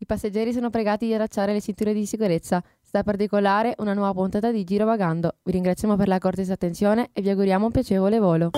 I passeggeri sono pregati di allacciare le cinture di sicurezza. Sta per decollare una nuova puntata di Girovagando. Vi ringraziamo per la cortese attenzione e vi auguriamo un piacevole volo.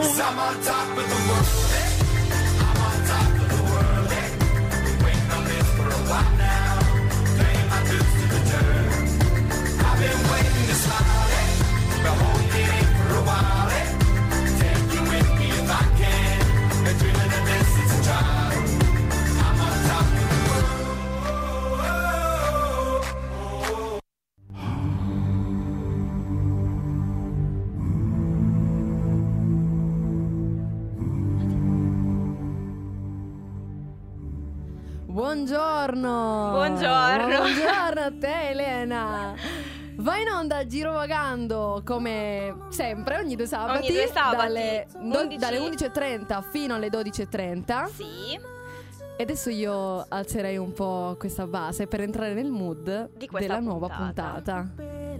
Buongiorno! Buongiorno a te, Elena! Vai in onda Girovagando come sempre ogni due sabati, dalle 11.30 fino alle 12.30. Sì. E adesso io alzerei un po' questa base per entrare nel mood della nuova puntata.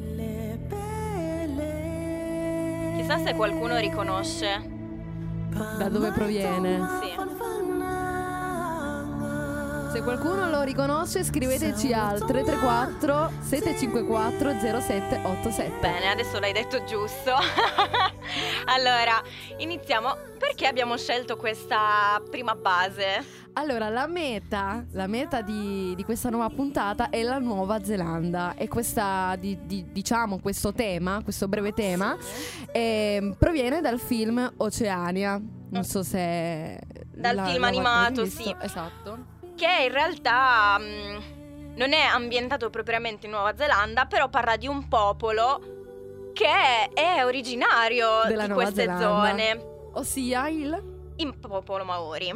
Chissà se qualcuno riconosce da dove proviene. Sì. Se qualcuno lo riconosce, scriveteci al 334 754 0787. Bene, adesso l'hai detto giusto. Allora, iniziamo. Perché abbiamo scelto questa prima base? Allora, la meta di questa nuova puntata è la Nuova Zelanda. E questa, diciamo, questo tema, questo breve tema, proviene dal film Oceania. Non so se... Dal film animato, sì. Esatto. Che in realtà non è ambientato propriamente in Nuova Zelanda, però parla di un popolo che è originario della di Nuova queste Zelanda. Zone. Ossia il popolo Maori.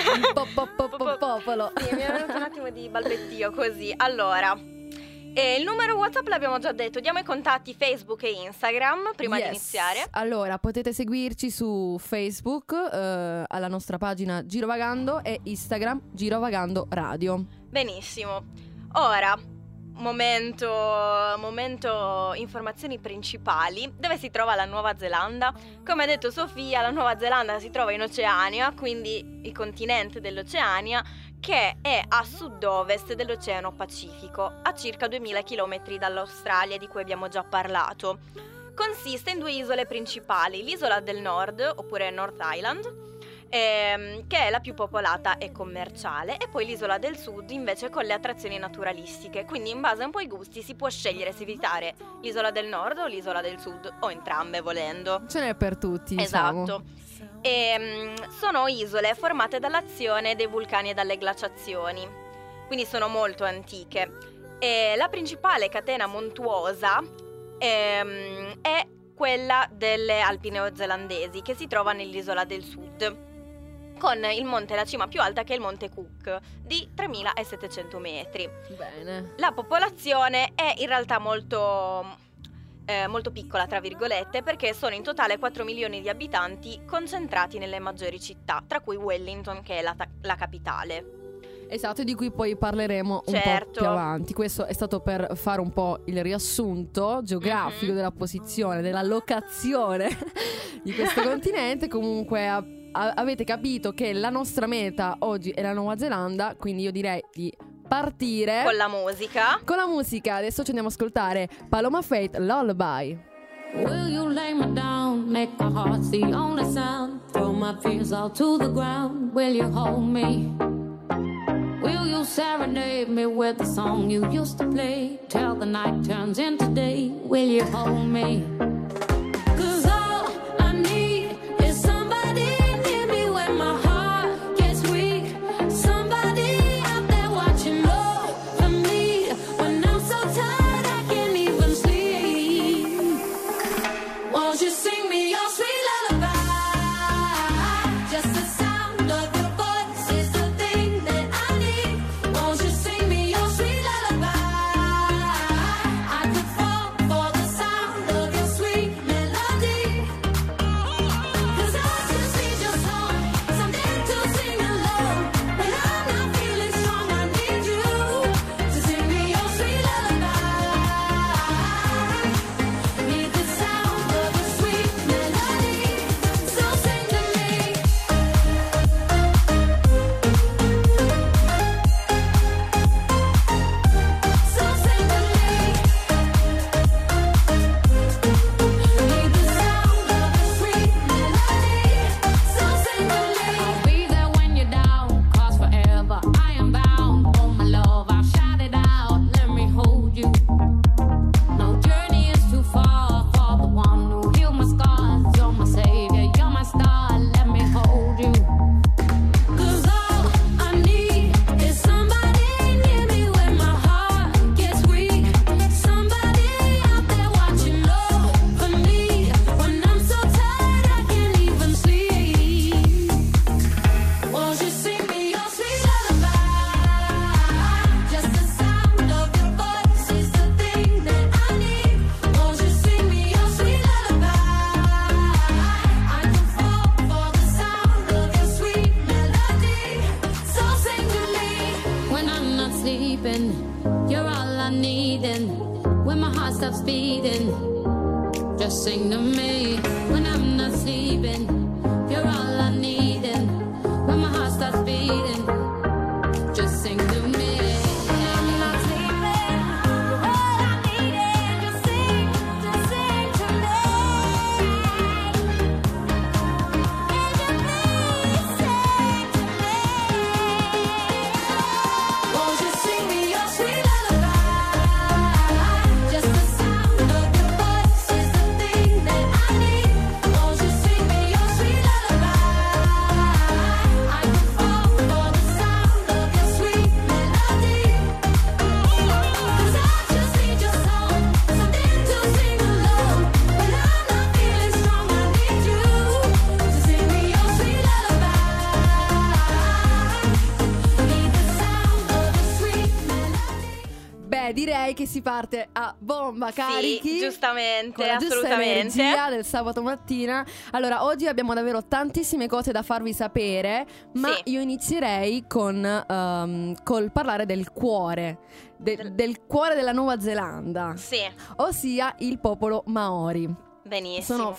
popolo. Sì, mi è venuto un attimo di balbettio così. Allora, il numero WhatsApp l'abbiamo già detto. Diamo i contatti Facebook e Instagram prima di iniziare. Allora, potete seguirci su Facebook alla nostra pagina Girovagando e Instagram Girovagando Radio. Benissimo. Ora, momento informazioni principali. Dove si trova la Nuova Zelanda? Come ha detto Sofia, la Nuova Zelanda si trova in Oceania, quindi il continente dell'Oceania, che è a sud-ovest dell'Oceano Pacifico, a circa 2000 km dall'Australia, di cui abbiamo già parlato. Consiste in due isole principali, l'isola del nord, oppure North Island, che è la più popolata e commerciale, e poi l'isola del sud invece con le attrazioni naturalistiche. Quindi in base un po' ai gusti si può scegliere se visitare l'isola del nord o l'isola del sud, o entrambe volendo. Ce n'è per tutti, diciamo. Esatto. Sono isole formate dall'azione dei vulcani e dalle glaciazioni, quindi sono molto antiche. E la principale catena montuosa è quella delle Alpi neozelandesi, che si trova nell'isola del sud, con il monte, la cima più alta, che è il monte Cook, di 3700 metri. Bene. La popolazione è in realtà molto piccola, tra virgolette, perché sono in totale 4 milioni di abitanti concentrati nelle maggiori città, tra cui Wellington, che è la capitale. Esatto, di cui poi parleremo un po' più avanti. Questo è stato per fare un po' il riassunto geografico della posizione, della locazione di questo continente. Comunque avete capito che la nostra meta oggi è la Nuova Zelanda, quindi io direi di partire con la musica. Adesso ci andiamo ad ascoltare Paloma Faith, Lullaby. Will you lay me down, make my heart the only sound, throw my fears all to the ground, will you hold me? Will you serenade me with the song you used to play, till the night turns into day, will you hold me? Your bleeding. Just sing to me when I'm not sleeping. You're all I need, and when my heart starts beating, just sing to me. When I'm not sleeping, you're all I need, and just sing to me. And you please sing to me. Won't you sing me your sweet lullaby? Just the sound of your voice is the thing that I need. Won't you sing me your sweet lullaby? I can fall for the sound of your sweet melody. 'Cause I just need your song, something to sing along. When I'm not feeling strong, I need you to sing me your sweet lullaby. Need the sound of your sweet melody. Beh, direi che si parte a bomba carichi. Sì, giustamente, con la giusta assolutamente. energia del sabato mattina. Allora, oggi abbiamo davvero tantissime cose da farvi sapere, ma Sì. io inizierei con col parlare del cuore, del cuore della Nuova Zelanda, Sì, ossia il popolo Maori. benissimo. Sono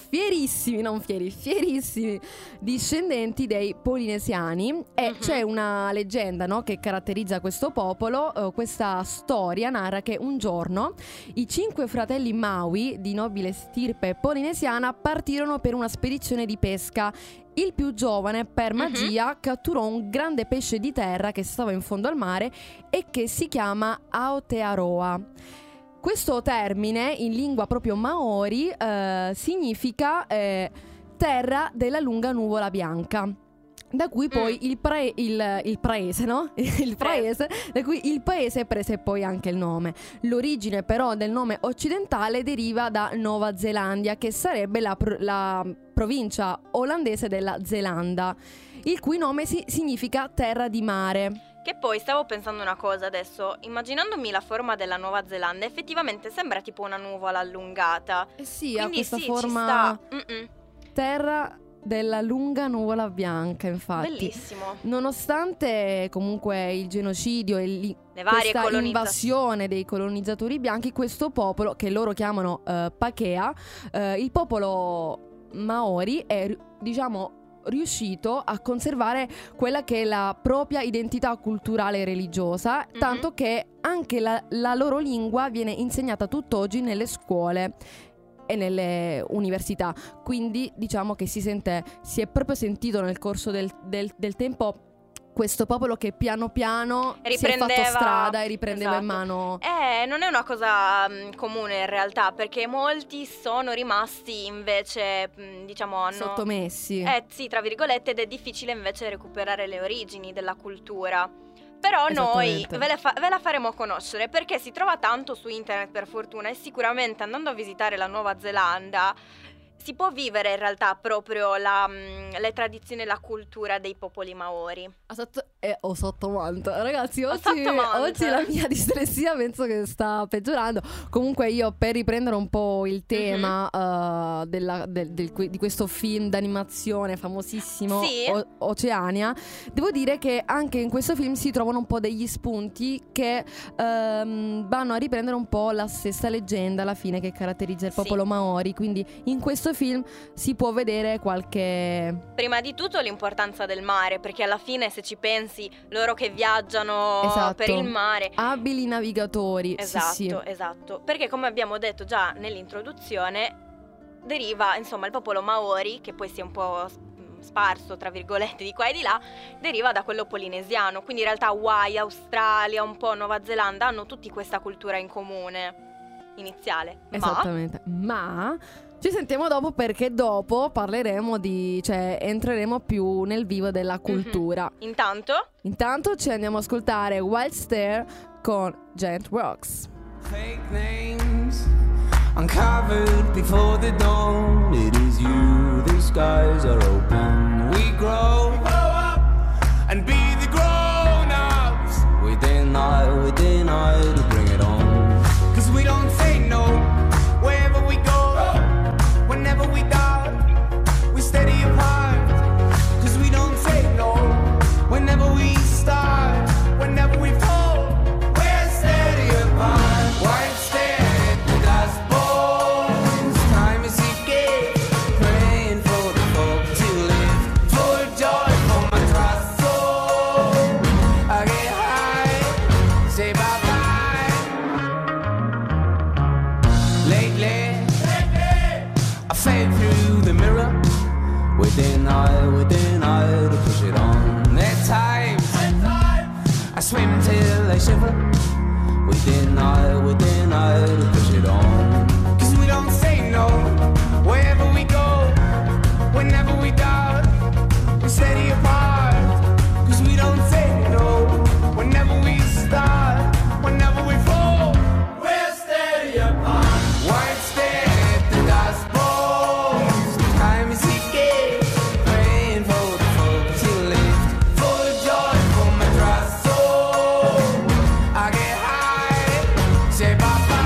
fierissimi discendenti dei polinesiani e c'è una leggenda, no, che caratterizza questo popolo. Questa storia narra che un giorno i 5 fratelli Maui di nobile stirpe polinesiana partirono per una spedizione di pesca. Il più giovane, per magia, catturò un grande pesce di terra che stava in fondo al mare e che si chiama Aotearoa. Questo termine in lingua proprio maori significa terra della lunga nuvola bianca. Da cui poi il paese, no? Da cui il paese prese poi anche il nome. L'origine però del nome occidentale deriva da Nuova Zelandia, che sarebbe la provincia olandese della Zelanda, il cui nome significa terra di mare. Che poi stavo pensando una cosa adesso, immaginandomi la forma della Nuova Zelanda, effettivamente sembra tipo una nuvola allungata. Sì, Quindi ha questa sì, forma ci sta. terra della lunga nuvola bianca, infatti. Bellissimo. Nonostante comunque il genocidio e Le varie questa colonizzazioni. invasione dei colonizzatori bianchi, questo popolo, che loro chiamano Pakea, il popolo Maori è, diciamo, riuscito a conservare quella che è la propria identità culturale e religiosa, tanto che anche la loro lingua viene insegnata tutt'oggi nelle scuole e nelle università. Quindi diciamo che si è proprio sentito nel corso del tempo questo popolo che piano piano si è fatto strada e riprendeva in mano. Non è una cosa comune in realtà, perché molti sono rimasti invece, diciamo, hanno sottomessi. Sì, tra virgolette, ed è difficile invece recuperare le origini della cultura. Però noi ve la faremo conoscere, perché si trova tanto su internet, per fortuna, e sicuramente andando a visitare la Nuova Zelanda si può vivere in realtà proprio le tradizioni e la cultura dei popoli Maori. Ho sottomanto. Ragazzi, oggi la mia dislessia penso che sta peggiorando. Comunque io, per riprendere un po' il tema di questo film d'animazione famosissimo, Sì. Oceania, devo dire che anche in questo film si trovano un po' degli spunti che vanno a riprendere un po' la stessa leggenda alla fine che caratterizza il popolo Maori. Quindi in questo film si può vedere qualche... Prima di tutto l'importanza del mare, perché alla fine, se ci pensi, loro che viaggiano per il mare, abili navigatori. esatto, esatto, perché come abbiamo detto già nell'introduzione, deriva, insomma, il popolo Maori, che poi si è un po' sparso tra virgolette di qua e di là, deriva da quello polinesiano. Quindi in realtà Hawaii, Australia, un po' Nuova Zelanda hanno tutti questa cultura in comune iniziale. Esattamente. Ma ci sentiamo dopo, perché dopo parleremo entreremo più nel vivo della cultura. Intanto ci andiamo a ascoltare Wild Stare con Giant Rocks. Fake names uncovered before the dawn. It is you, the skies are open. We grow up and be the grown-ups within I to bring it on. 'Cause we don't say no wherever we go. Whenever we die, we steady apart. 'Cause we don't say no whenever we start. Whenever we fall, we're steady apart. White stare, the dust bowl. say it through the mirror. Within I to push it on. At times I swim till I shiver. Within I to push it on. 'Cause we don't say no wherever we go, whenever we doubt, we're steady apart. 'Cause we don't say no whenever we start, whenever we fall, we're steady apart. White stare at the dust balls. Time is ticking, praying for the folk to lift. Full of joy for my trust soul. I get high, say bye bye.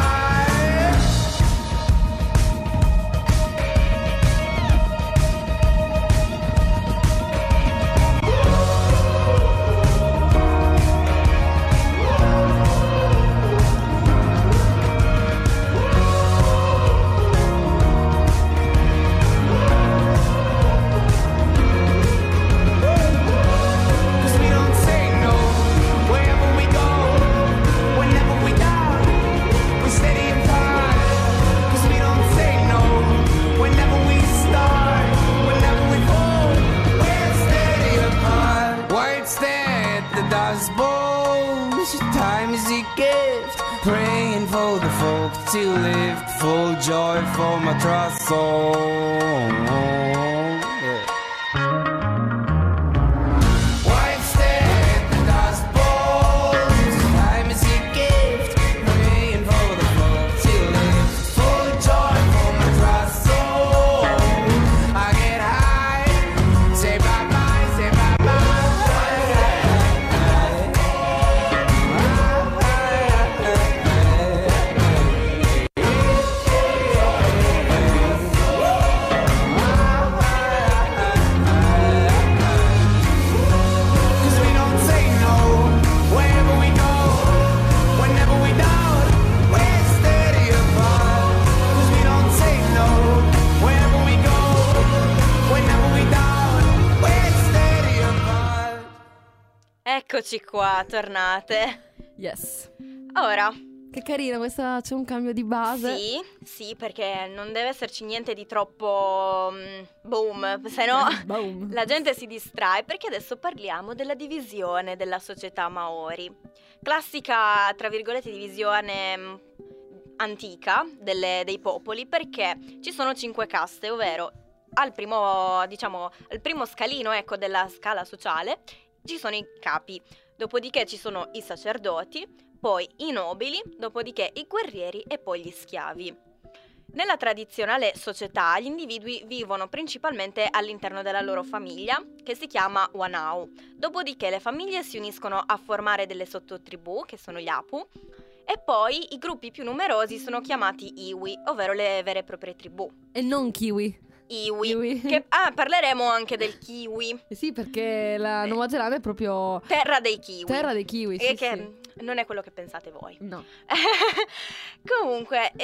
Time is a gift, praying for the folk to lift. Full joy for my trust soul. White stare at the dust balls. Time is a gift, praying for the folk to lift. Full joy for my trust soul. I get high, say bye bye, say bye bye. Eccoci qua, tornate. Yes. Ora, Che carina questa, c'è un cambio di base. sì, perché non deve esserci niente di troppo boom, se no Boom. la gente si distrae, perché adesso parliamo della divisione della società Maori. Classica, tra virgolette, divisione antica dei popoli, perché ci sono 5 caste, ovvero al primo scalino, ecco, della scala sociale ci sono i capi, dopodiché ci sono i sacerdoti, poi i nobili, dopodiché i guerrieri e poi gli schiavi. Nella tradizionale società gli individui vivono principalmente all'interno della loro famiglia, che si chiama Wanao. Dopodiché le famiglie si uniscono a formare delle sottotribù, che sono gli Apu, e poi i gruppi più numerosi sono chiamati Iwi, ovvero le vere e proprie tribù. E non kiwi. Iwi. Parleremo anche del kiwi. Sì, perché la Nuova Zelanda è proprio terra dei kiwi. Terra dei kiwi, sì, che sì. non è quello che pensate voi. No. Comunque,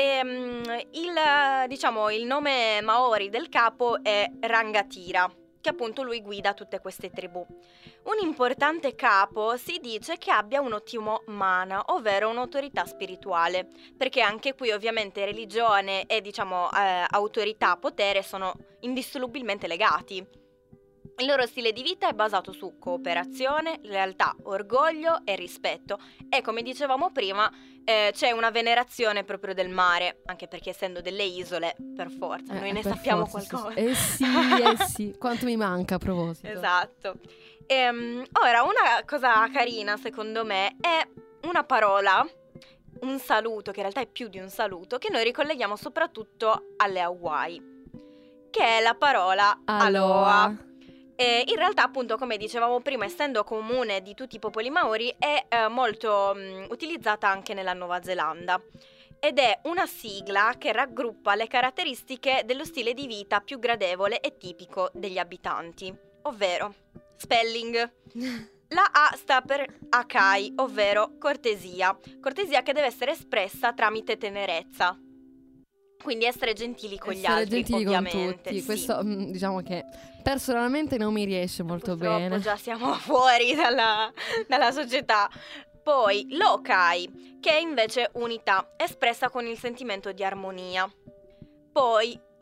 il nome Maori del capo è Rangatira, che appunto lui guida tutte queste tribù. Un importante capo si dice che abbia un ottimo mana, ovvero un'autorità spirituale, perché anche qui ovviamente religione e autorità, potere sono indissolubilmente legati. Il loro stile di vita è basato su cooperazione, lealtà, orgoglio e rispetto, e come dicevamo prima c'è una venerazione proprio del mare, anche perché essendo delle isole, per forza, noi ne sappiamo qualcosa. Sì, quanto mi manca a proposito. Esatto. Ora, una cosa carina secondo me è una parola, un saluto, che in realtà è più di un saluto, che noi ricolleghiamo soprattutto alle Hawaii, che è la parola aloha. In realtà, appunto, come dicevamo prima, essendo comune di tutti i popoli maori, è molto utilizzata anche nella Nuova Zelanda, ed è una sigla che raggruppa le caratteristiche dello stile di vita più gradevole e tipico degli abitanti, ovvero spelling. La A sta per Akai, ovvero cortesia che deve essere espressa tramite tenerezza. Quindi essere gentili con gli altri, gentili ovviamente. con tutti. Sì. Questo diciamo che personalmente non mi riesce molto bene. Già siamo fuori dalla società. Poi l'Okai, che è invece unità, espressa con il sentimento di armonia. Poi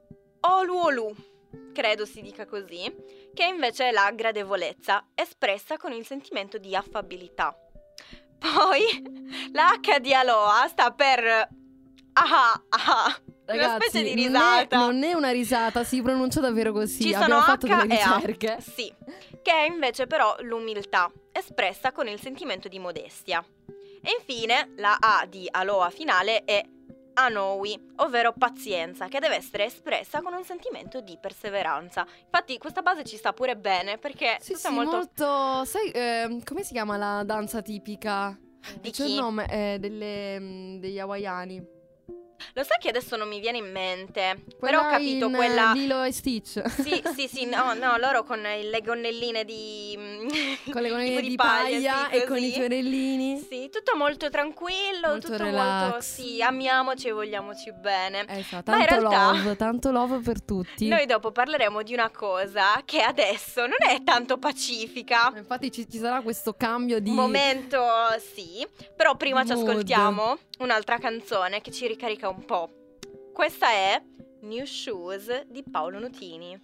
Oluolu, credo si dica così, che invece è la gradevolezza espressa con il sentimento di affabilità. Poi la H di Aloha sta per Ragazzi, una specie di risata. Non è una risata, si pronuncia davvero così. Ci Abbiamo sono fatto H delle e A. ricerche. Sì, che è invece però l'umiltà, espressa con il sentimento di modestia. E infine la A di Aloha finale è Anoui, ovvero pazienza, che deve essere espressa con un sentimento di perseveranza. Infatti questa base ci sta pure bene, perché Sì, tutta sì, molto... Sai, come si chiama la danza tipica? Di C'è chi? il nome degli hawaiani. Lo sai che adesso non mi viene in mente, Quella però ho capito in, quella... Lilo e Stitch. Sì, no, loro con le gonnelline di... Con le gonnelline tipo di paglia, paglia sì, e con così. i fiorellini. Sì, tutto molto tranquillo, Molto tutto relax. molto... Sì, amiamoci e vogliamoci bene. Esatto, Ma in tanto love per tutti. Noi dopo parleremo di una cosa che adesso non è tanto pacifica. Infatti ci sarà questo cambio di... Momento, sì. Però prima ci mood. ascoltiamo un'altra canzone che ci ricarica un po'. Questa è New Shoes di Paolo Nutini.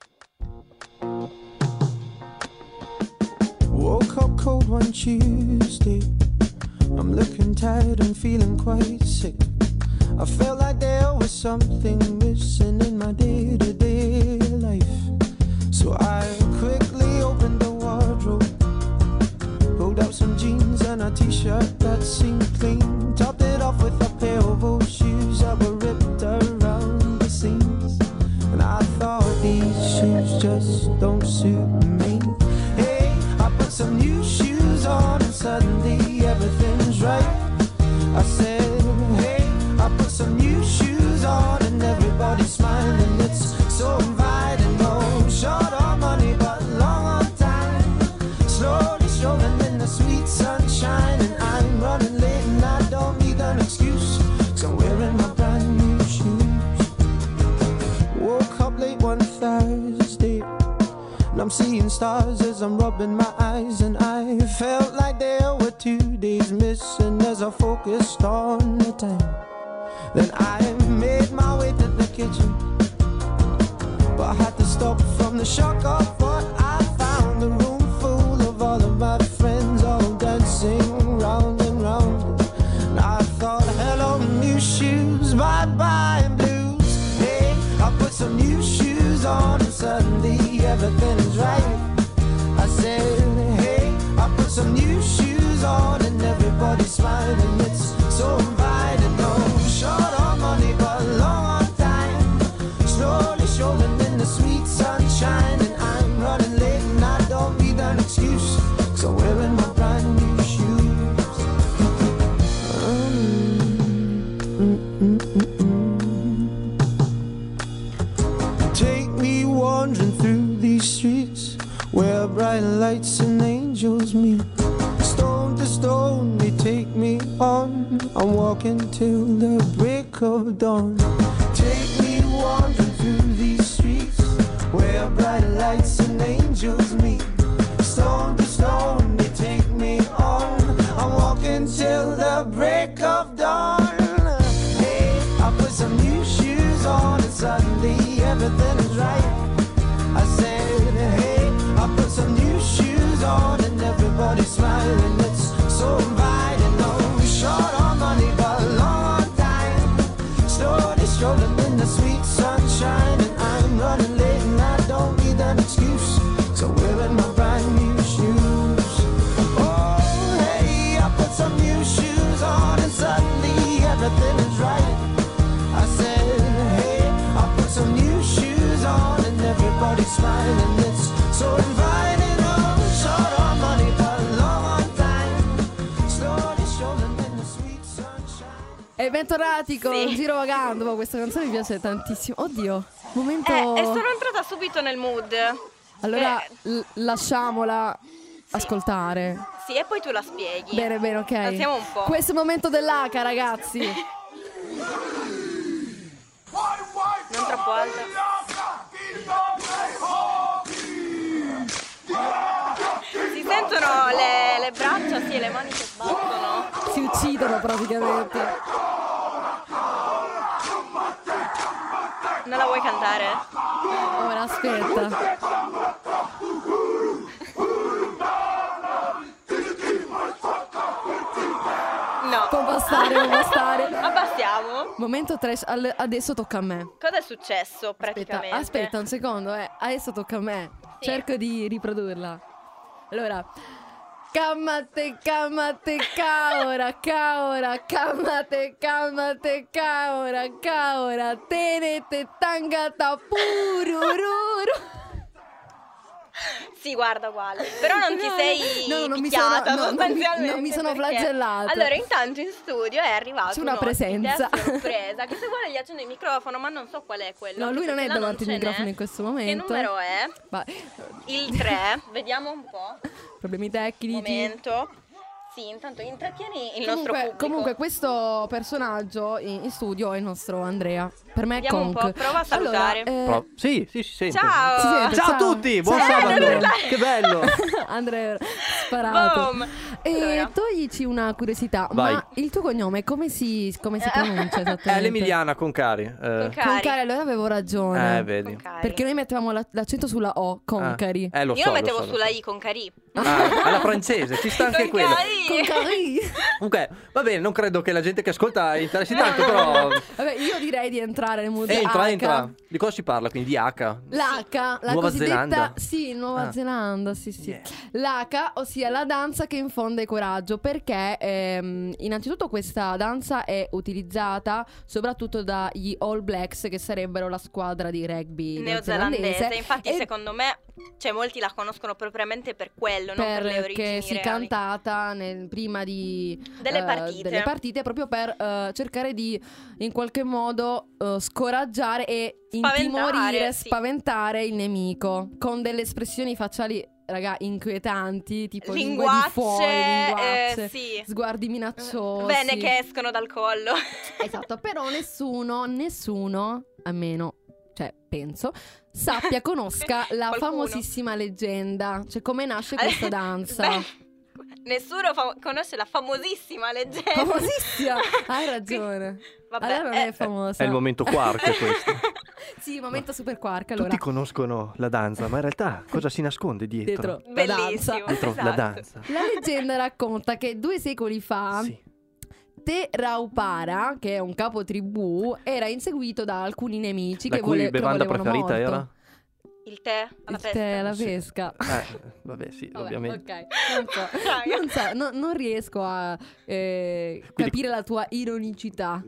Woke up cold one Tuesday. I'm looking tired and feeling quite sick. I felt like there was something missing in my day-to-day life. So I quickly opened the wardrobe, pulled out some jeans and a t-shirt that seemed clean, topped it off with a pair of old shoes that were ripped around the seams. And I thought, these shoes just don't suit me. Hey, I put some new shoes on and suddenly everything's right. I said, hey, I put some new shoes on and everybody's smiling. It's so inviting. No short on money but long on time. Slowly strolling in the sweet sunshine, and I'm running late and I don't need an excuse, 'cause I'm wearing my brand new shoes. Woke up late one Thursday and I'm seeing stars as I'm rubbing my eyes, and I felt like there were 2 days missing as I focused on the time. Then I made my way to the kitchen, but I had to stop from the shock of what I found. A room full of all of my friends, all dancing round and round. And I thought, hello new shoes, bye bye blues. Hey, I put some new shoes on and suddenly everything's right. I said, hey, I put some new shoes on and everybody's smiling. It's so inviting. No short on money but long on time. Slowly strolling in the sweet sunshine, and I'm running late and I don't need an excuse, 'cause I'm wearing my brand new shoes. Take me wandering through these streets where bright lights and angels meet. Stone to stone they take me on. I'm walking till the break of dawn. Take me wandering through these streets where bright lights and angels meet. Stone to stone they take me on. I'm walking till the break of dawn. Hey, I put some new shoes on and suddenly everything is right. I said, hey, I put some new shoes on and everybody's smiling. It's so inviting. No short on money but long on time. Slowly strolling in the sweet sunshine, and I'm running late and I don't need an excuse, so wearing my brand new shoes. Oh, hey, I put some new shoes on and suddenly everything is right. I said, hey, I put some new shoes on and everybody's smiling. It's so inviting. Oh, short on money but long on time. Slowly strolling in the sweet sunshine. E bentornati con Sì. Giro Vagando. Ma questa canzone mi piace tantissimo. Oddio, momento. E sono entrata subito nel mood. Allora lasciamola ascoltare. Sì, e poi tu la spieghi. Bene, ok. Alziamo un po'. Questo è il momento dell'H, ragazzi. Non troppo alta. Si sentono le braccia, sì, e le mani che sbattono. Si uccidono praticamente. Non la vuoi cantare? Ora aspetta. No. Può bastare. Abbassiamo. Momento trash, adesso tocca a me. Cosa è successo praticamente? Aspetta un secondo, adesso tocca a me. Sì. Cerco di riprodurla. Allora, Calmate, caora, calmate, caora, tenete tangata purururu. Sì, guarda, uguale. Però non ti sei picchiata sostanzialmente. Non mi sono perché... flagellata. Allora, intanto in studio è arrivato c'è una presenza a sorpresa, che se vuole gli accendo il microfono, ma non so qual è quello. No, lui non è davanti al microfono n'è. in questo momento. Che numero è? Il 3. Vediamo un po'. Problemi tecnici. Momento. Sì, intanto intrattieni il nostro pubblico. Comunque questo personaggio in studio è il nostro Andrea. Per me è Vediamo un po', prova a salutare. Allora, sì, si sente. Ciao! Si sente, Ciao a tutti, buon sabato. Che bello. Andrea sparato. Boom. E Allora. toglici una curiosità, Vai. ma il tuo cognome come si pronuncia esattamente? È l'Emiliana Concari. Concari, allora avevo ragione. Vedi. Concari. Perché noi mettevamo l'accento sulla O, Concari. Lo Io so, lo mettevo lo so. sulla I con Cari. Alla francese, ci sta anche quello. Concari. Comunque, va bene, non credo che la gente che ascolta interessi tanto, però... Vabbè, io direi di entrare nel mood Entra. Di cosa si parla? Quindi di H? L'H, la Nuova cosiddetta Zelanda? Sì, Nuova Zelanda, sì. Yeah. L'H, ossia la danza che infonde coraggio, perché innanzitutto questa danza è utilizzata soprattutto dagli All Blacks, che sarebbero la squadra di rugby neozelandese. Infatti, e secondo me, molti la conoscono propriamente per quello, non per le origini perché si è reali. cantata prima delle partite proprio per cercare di in qualche modo scoraggiare e intimorire, spaventare il nemico con delle espressioni facciali, raga, inquietanti, tipo lingue di fuori, sì. sguardi minacciosi, Vene che escono dal collo. Esatto, però nessuno, almeno penso, conosca la famosissima leggenda, cioè come nasce questa danza. Nessuno conosce la famosissima leggenda. Famosissima, hai ragione. Vabbè, allora non è famosa. È il momento quark questo. Sì, il momento super quark. Allora, Tutti conoscono la danza, ma in realtà cosa si nasconde dietro? Bellissimo. Dietro esatto. la danza. La leggenda racconta che 2 secoli fa Te Raupara, che è un capo tribù, era inseguito da alcuni nemici La che cui bevanda volevano preferita morto. era? Il tè alla Il pesca. tè alla pesca. Vabbè, sì, Vabbè, ovviamente. ok, non riesco a capire la tua ironicità.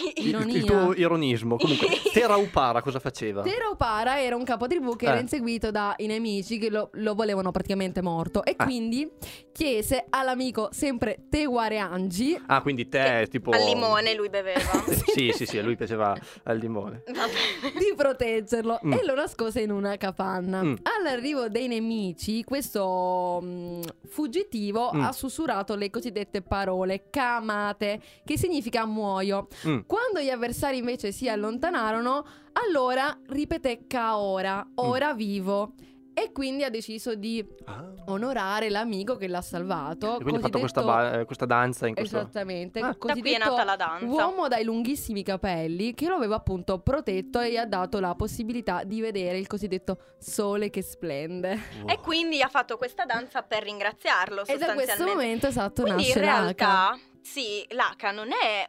Il tuo ironismo. Comunque, Te Raupara cosa faceva? Te Raupara era un capotribù che era inseguito dai nemici che lo volevano praticamente morto, e quindi chiese all'amico sempre Te Wareangi. Quindi te tipo al limone lui beveva. sì, a lui piaceva al limone. Di proteggerlo e lo nascose in una capanna. All'arrivo dei nemici, questo fuggitivo ha sussurrato le cosiddette parole Kamate, che significa muoio. Quando gli avversari invece si allontanarono, allora ripeté Kaora, ora vivo. E quindi ha deciso di onorare l'amico che l'ha salvato. E quindi ha fatto questa danza in questo... Esattamente. Da qui è nata la danza. Uomo dai lunghissimi capelli che lo aveva appunto protetto e gli ha dato la possibilità di vedere il cosiddetto sole che splende. E quindi ha fatto questa danza per ringraziarlo E da sostanzialmente. questo momento, quindi nasce in realtà, l'H. sì, l'H non è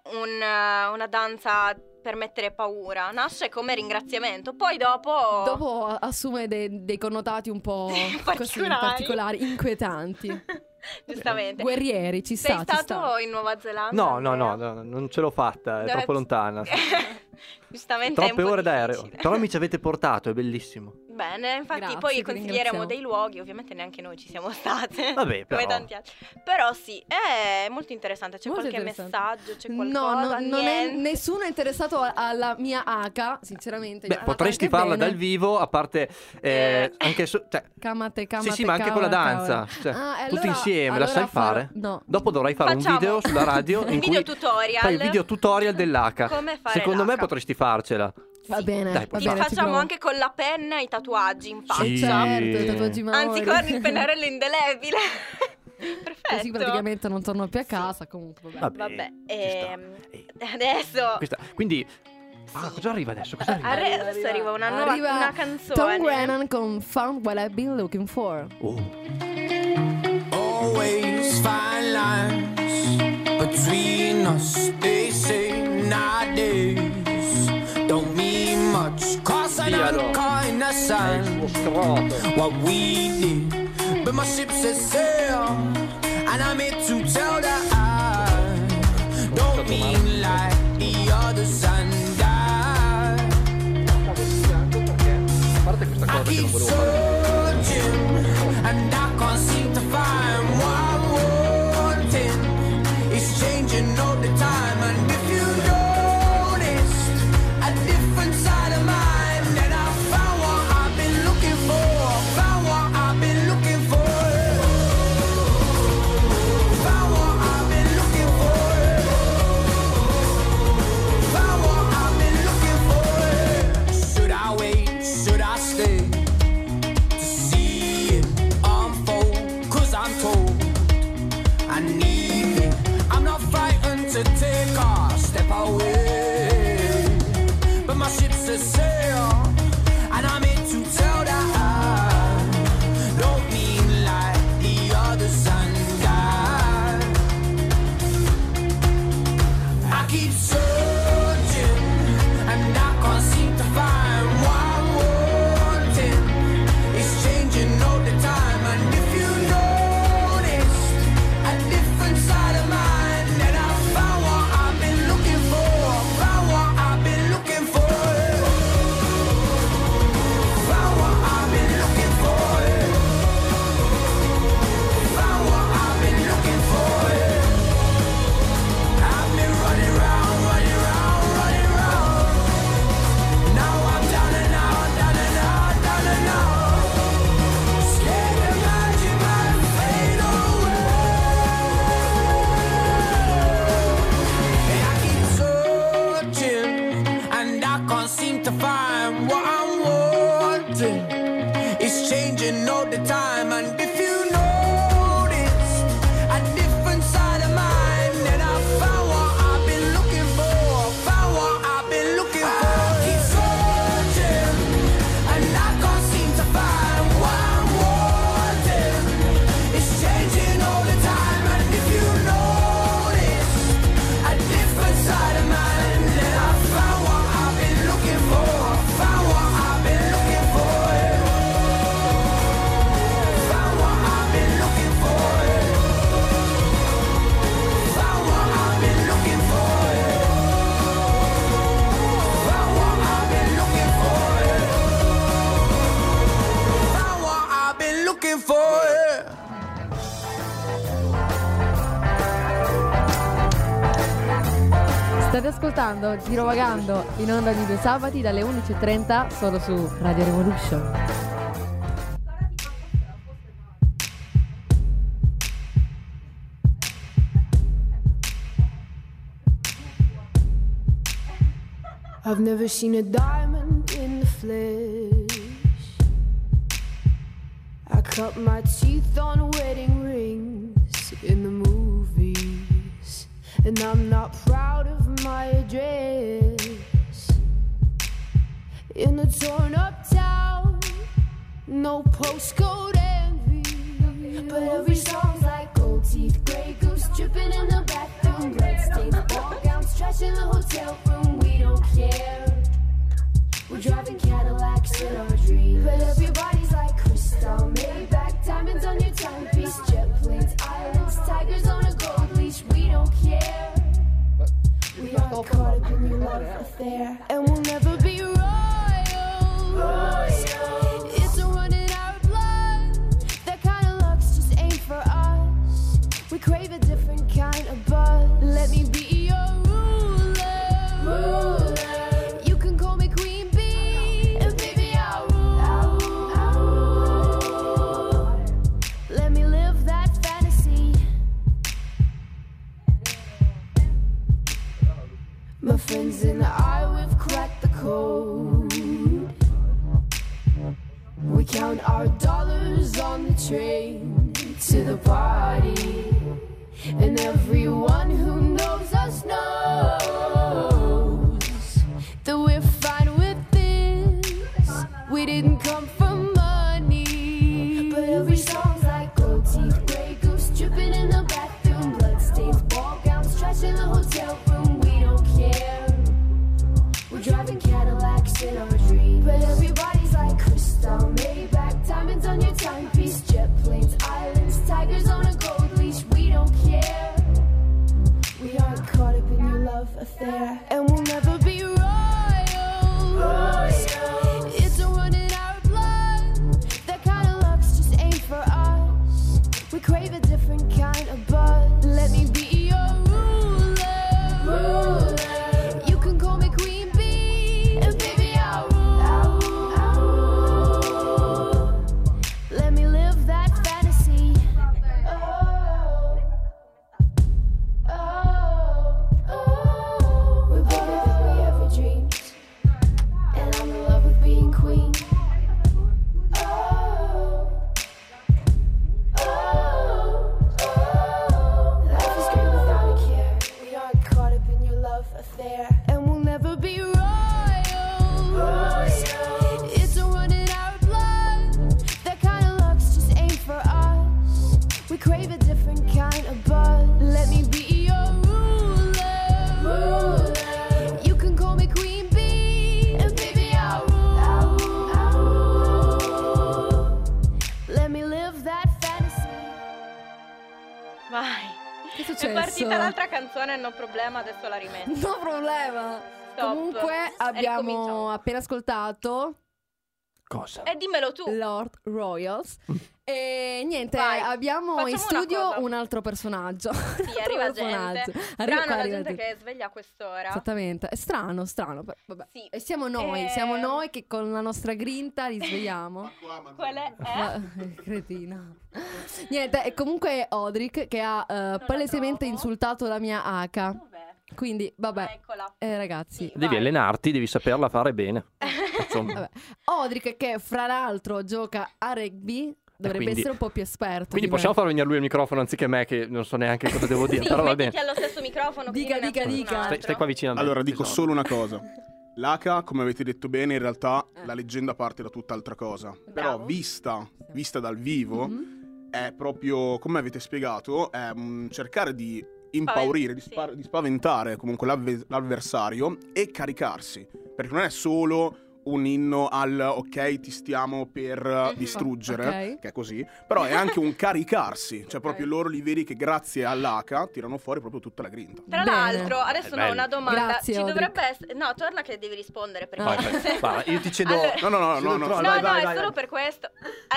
una danza per mettere paura, nasce come ringraziamento, poi dopo assume dei connotati un po' particolari, inquietanti. Giustamente. Guerrieri, ci Sei sta. stato in Nuova Zelanda? No, Andrea? non ce l'ho fatta, è troppo lontana. Giustamente Troppe è un po' ore d'aereo. difficile. Però mi ci avete portato, è bellissimo. Bene, infatti Grazie, poi ti consiglieremo ringraziamo. dei luoghi, ovviamente neanche noi ci siamo state. Vabbè, però. Come tanti altri. Però sì, è molto interessante, c'è Molto qualche interessante. messaggio, c'è qualcosa, non è niente. nessuno è interessato alla mia H, sinceramente. Beh, potresti farla dal vivo, a parte anche Kamate, sì, ma anche con la danza. Cioè, tutti insieme, la sai fare? No. Dopo dovrai fare un video sulla radio un in video cui tutorial. fai il video tutorial dell'H. Come fare Secondo me l'H. potresti farcela. Va bene, Dai, va Ti bene, ci facciamo provo. anche con la penna i tatuaggi in faccia. Sì. Certo, i tatuaggi maori. Anzi, con il pennarello indelebile. Perfetto. Così praticamente non torno più a casa. Comunque, vabbè. Vabbè, ci sta. adesso Quindi Cosa arriva adesso? Cosa arriva? Adesso arriva una nuova una canzone. Tom Grennan con Found What I've Been Looking For. Always fine lines between us. They say nowadays don't mean much. Cause I don't call in the sun what we did. But my ship says sail, and I'm here to tell that I don't mean like the other sun died. I keep searching, and I can't seem to find what I'm wanting. It's changing all the time, and if you noticed a different side of mine, then I found what I've been looking for. Found what I've been looking for. Found what I've been looking for. Found what I've been looking for. Should I wait? Should I stay to see it unfold? 'Cause I'm told I need it. I'm not frightened to take a step away, but my ship's a sail, and I'm here to tell that I don't mean like the other sun died. I keep searching, and I can't seem to find what I'm wanting. It's changing all the time, and if you noticed a different side of mine, then I found what I've been looking for. Found what I've been looking for. Found what I've been looking for. Found what I've been looking for. I've been running round, running round, running round. Now I'm down and out, down and out, down and out. Scared the magic might fade away. And I keep searching, and I can't seem to find what I'm wanting. It's changing all the time, and if you notice a different side of mine, then I found what I've been looking for. Found what I've been looking for. I keep searching, and I can't seem to find what I'm wanting. It's changing all the time, and if you notice a different side of mine, then I found what I've been looking for. Found what I've been looking for. Found what I've been looking for. Found what I've been looking for. Found what I've been looking for. Found what I've been looking for. State ascoltando Girovagando in onda ogni 2 sabati dalle 11:30 solo su Radio Revolution. I've never seen a diamond in the flesh. I cut my teeth on wedding rings in the movies, and I'm not proud of my address. In a torn up town, no postcode envy, but every song's like gold teeth, grey goose dripping in the bathroom, bloodstains, ball gowns, trash in the hotel room. We don't care. We're driving Cadillacs in our dreams, but everybody's like crystal, Maybach, diamonds on your timepiece, jet planes, islands, tigers on a gold leash. We don't care. We are caught up in your love affair, and we'll never be royals. It's a run in our blood. That kind of luck's just ain't for us. We crave a different kind of buzz. Let me be your ruler. You can call me Queen Bee, and baby I'll rule. Let me live that fantasy. My friends and I, we've cracked the code. We count our dollars on the train to the party, and everyone who knows us knows that we didn't come from money. But every song's like gold teeth, grey goose dripping in the bathroom, bloodstains, ball gowns, trash in the hotel room. We don't care. We're driving Cadillacs in our dreams. But everybody's like crystal, Maybach, diamonds on your timepiece, jet planes, islands, tigers on a gold leash. We don't care. We aren't caught up in your love affair, and we'll never be royals. It's a run in our blood. That kind of luck's just ain't for us. We crave a different kind of buzz. Let me be your ruler. You can call me Queen Bee, and baby I'll rule. Let me live that fantasy. We're better than we ever dreamed, and I'm in love with being queen. Life is great without a care. We aren't caught up in your love affair, and we'll never be royals. It's a run in our blood. That kind of luck's just ain't for us. We crave a different kind of buzz. Let me be your ruler. You can call me Queen Bee, and baby I'll rule. Let me live that fantasy. Vai. Che è È successo? partita l'altra canzone, no problema, adesso la rimetto. No problema. Stop. Comunque abbiamo Ricominciamo. appena ascoltato Cosa? E dimmelo tu. Lord Royals. E niente, Vai, abbiamo in facciamo una studio cosa. un altro personaggio. Sì, arriva gente. Arriva Strano qua, la arriva gente gente. che è sveglia a quest'ora. Esattamente, è strano, vabbè. Sì. E siamo noi che con la nostra grinta li svegliamo. Qual è? Cretina. Niente, e comunque Odric che ha palesemente trovo. insultato la mia Aka. Dov'è? Quindi, vabbè, Eccola. ragazzi. Sì. Devi Vai. allenarti, devi saperla fare bene. Insomma. Vabbè. Odric che fra l'altro gioca a rugby dovrebbe quindi- essere un po' più esperto. Quindi di possiamo me. far venire lui il microfono anziché me, che non so neanche cosa devo dire. Sì, Però va bene. mettiti allo stesso microfono. così Dica, non è dica, nessun dica. altro. Stai qua vicino a me. Allora dico Esatto. solo una cosa. L'Aka, come avete detto bene, in realtà la leggenda parte da tutt'altra cosa. Però Bravo. vista dal vivo, è proprio, come avete spiegato, è cercare di impaurire, Sì. di spaventare comunque l'avversario e caricarsi. Perché non è solo un inno al ok ti stiamo per distruggere, Ok. che è così, però è anche un caricarsi. Cioè Ok. proprio loro li vedi che grazie all'Aka tirano fuori proprio tutta la grinta. Tra Bene. l'altro, adesso È no, bello. una domanda. Grazie, Ci Odric. dovrebbe essere. No, torna che devi rispondere. Perché... Vai, vai. Guarda, io ti cedo. Allora- No. cedo il no. trono. No, Vai, no, vai, è vai, solo vai. per questo.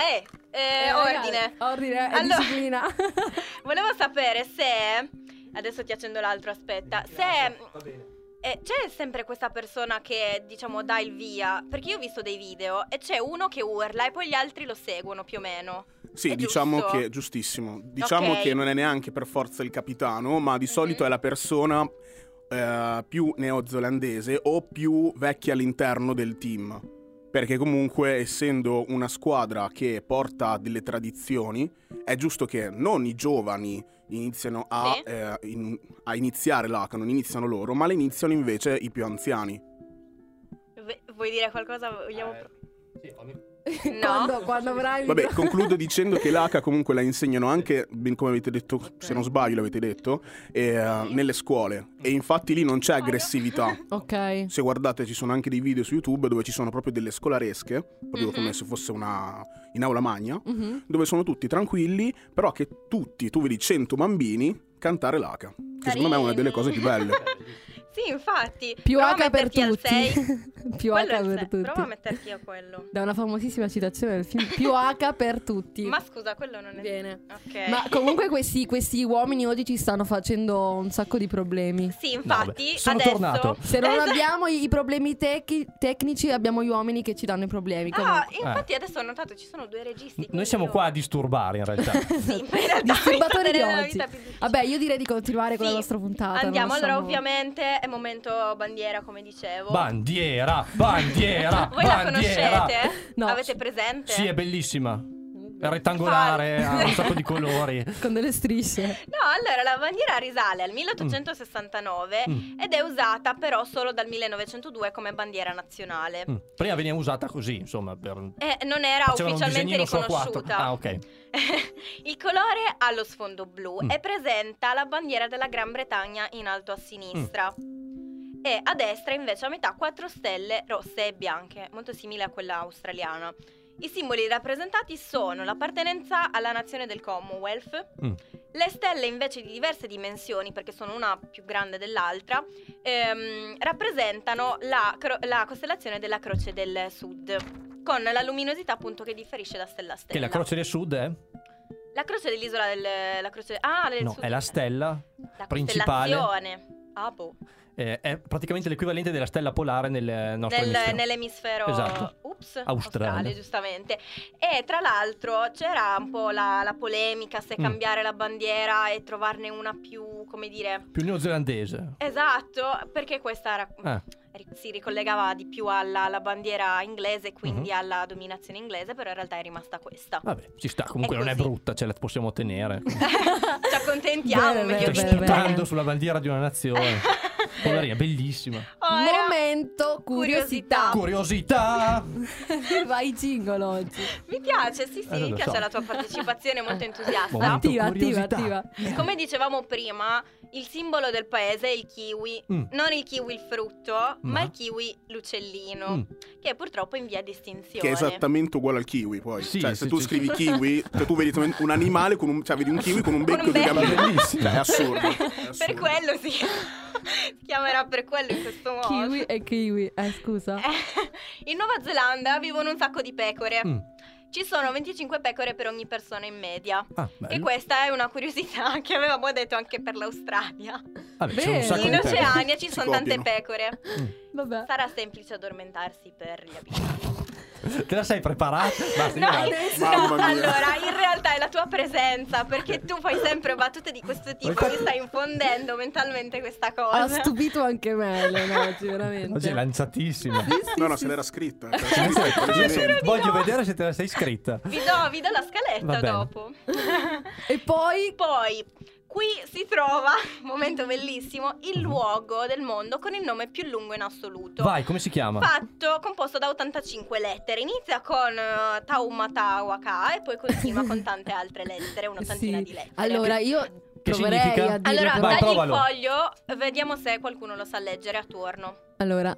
Ragazzi, Ordine. Ordine e Allora- disciplina. Volevo sapere se. Adesso ti accendo l'altro, aspetta. Se. C'è sempre questa persona che, diciamo, dà il via. Perché io ho visto dei video e c'è uno che urla e poi gli altri lo seguono più o meno. Sì, È diciamo giusto? che giustissimo. Diciamo Ok. che non è neanche per forza il capitano, ma di solito è la persona più neozelandese o più vecchia all'interno del team. Perché comunque, essendo una squadra che porta delle tradizioni, è giusto che non i giovani iniziano a, Sì. a iniziare l'Aka, non iniziano loro, ma le iniziano invece i più anziani. Vuoi dire qualcosa? Vogliamo... Sì, fammi- No. Quando avrai il Vabbè, micro- concludo dicendo che l'Aka comunque la insegnano anche, come avete detto, se non sbaglio l'avete detto, nelle scuole. E infatti lì non c'è aggressività. Ok. Se guardate ci sono anche dei video su YouTube dove ci sono proprio delle scolaresche, proprio come se fosse una in aula magna, dove sono tutti tranquilli, però che tutti, tu vedi 100 bambini cantare l'Aka. Che secondo me è una delle cose più belle. Sì, infatti. Più Prova a H per metterti al tutti. 6. Più Quello è H il per 6. tutti. Prova a metterti a quello. Da una famosissima citazione del film. Più H per tutti. Ma scusa, quello non è... Bene. Ok. Ma comunque questi uomini oggi ci stanno facendo un sacco di problemi. Sì, infatti, Vabbè, sono adesso... tornato. Se non abbiamo i problemi tecnici, abbiamo gli uomini che ci danno i problemi. Ah, Comunque. infatti adesso ho notato ci sono due registi. Noi quindi siamo io- qua a disturbare in realtà. Sì, ma in realtà Disturbatori di mi sta dando la oggi. vita più difficile. Vabbè, io direi di continuare con la Sì, nostra puntata. Andiamo, non allora siamo- ovviamente è momento bandiera, come dicevo. Bandiera. Voi la bandiera. conoscete? No. Avete presente? Sì, è bellissima. È rettangolare, ha un sacco di colori. Con delle strisce. No, allora la bandiera risale al 1869 ed è usata però solo dal 1902 come bandiera nazionale. Prima veniva usata così, insomma, non era ufficialmente riconosciuta. Ah, ok. Il colore ha lo sfondo blu e presenta la bandiera della Gran Bretagna in alto a sinistra. E a destra invece a metà 4 stelle rosse e bianche, molto simile a quella australiana. I simboli rappresentati sono l'appartenenza alla nazione del Commonwealth, le stelle invece di diverse dimensioni, perché sono una più grande dell'altra, rappresentano la costellazione della Croce del Sud, con la luminosità appunto che differisce da stella a stella. Che la Croce del Sud è? La croce dell'isola del no, Sud. è la stella la principale. Ah, boh. È praticamente l'equivalente della stella polare nel nostro emisfero. Nell'emisfero australe, giustamente. E tra l'altro c'era un po' la polemica se cambiare la bandiera e trovarne una più, come dire, più neozelandese. Esatto, perché questa si ricollegava di più alla bandiera inglese, quindi alla dominazione inglese, però in realtà è rimasta questa. Vabbè, ci sta, comunque non è brutta, ce la possiamo tenere. Ci accontentiamo. Sputando sulla bandiera di una nazione. Poverina, bellissima. Momento curiosità. Curiosità. Vai jingle oggi. Mi piace, sì, mi piace la tua partecipazione molto entusiasta. Attiva. Come dicevamo prima, il simbolo del paese è il kiwi. Non il kiwi il frutto, ma il kiwi l'uccellino, che è purtroppo in via di estinzione. Che è esattamente uguale al kiwi, poi. Sì, cioè, se tu scrivi kiwi, tu vedi un animale vedi un kiwi con un becco di gambe bellissime. Cioè, è assurdo. Per quello si chiamerà per quello in questo modo. Kiwi e kiwi, scusa. In Nuova Zelanda vivono un sacco di pecore. Ci sono 25 pecore per ogni persona in media. E questa è una curiosità che avevamo detto anche per l'Australia. In Oceania ci sono tante pecore. Vabbè. Sarà semplice addormentarsi per gli abitanti. Te la sei preparata? Basta, allora, in realtà è la tua presenza, perché tu fai sempre battute di questo tipo, mi stai infondendo mentalmente questa cosa. Ha stupito anche me, oggi, veramente. Oggi è lanciatissima. No, se l'era scritta. Voglio vedere se te la sei scritta. Vi do la scaletta dopo. E poi qui si trova, momento bellissimo, il luogo del mondo con il nome più lungo in assoluto. Vai, come si chiama? Composto da 85 lettere. Inizia con Taumatawaka e poi continua con tante altre lettere, un'ottantina di lettere. Allora, io proverei a dire... Allora, dagli il foglio, vediamo se qualcuno lo sa leggere a turno. Allora...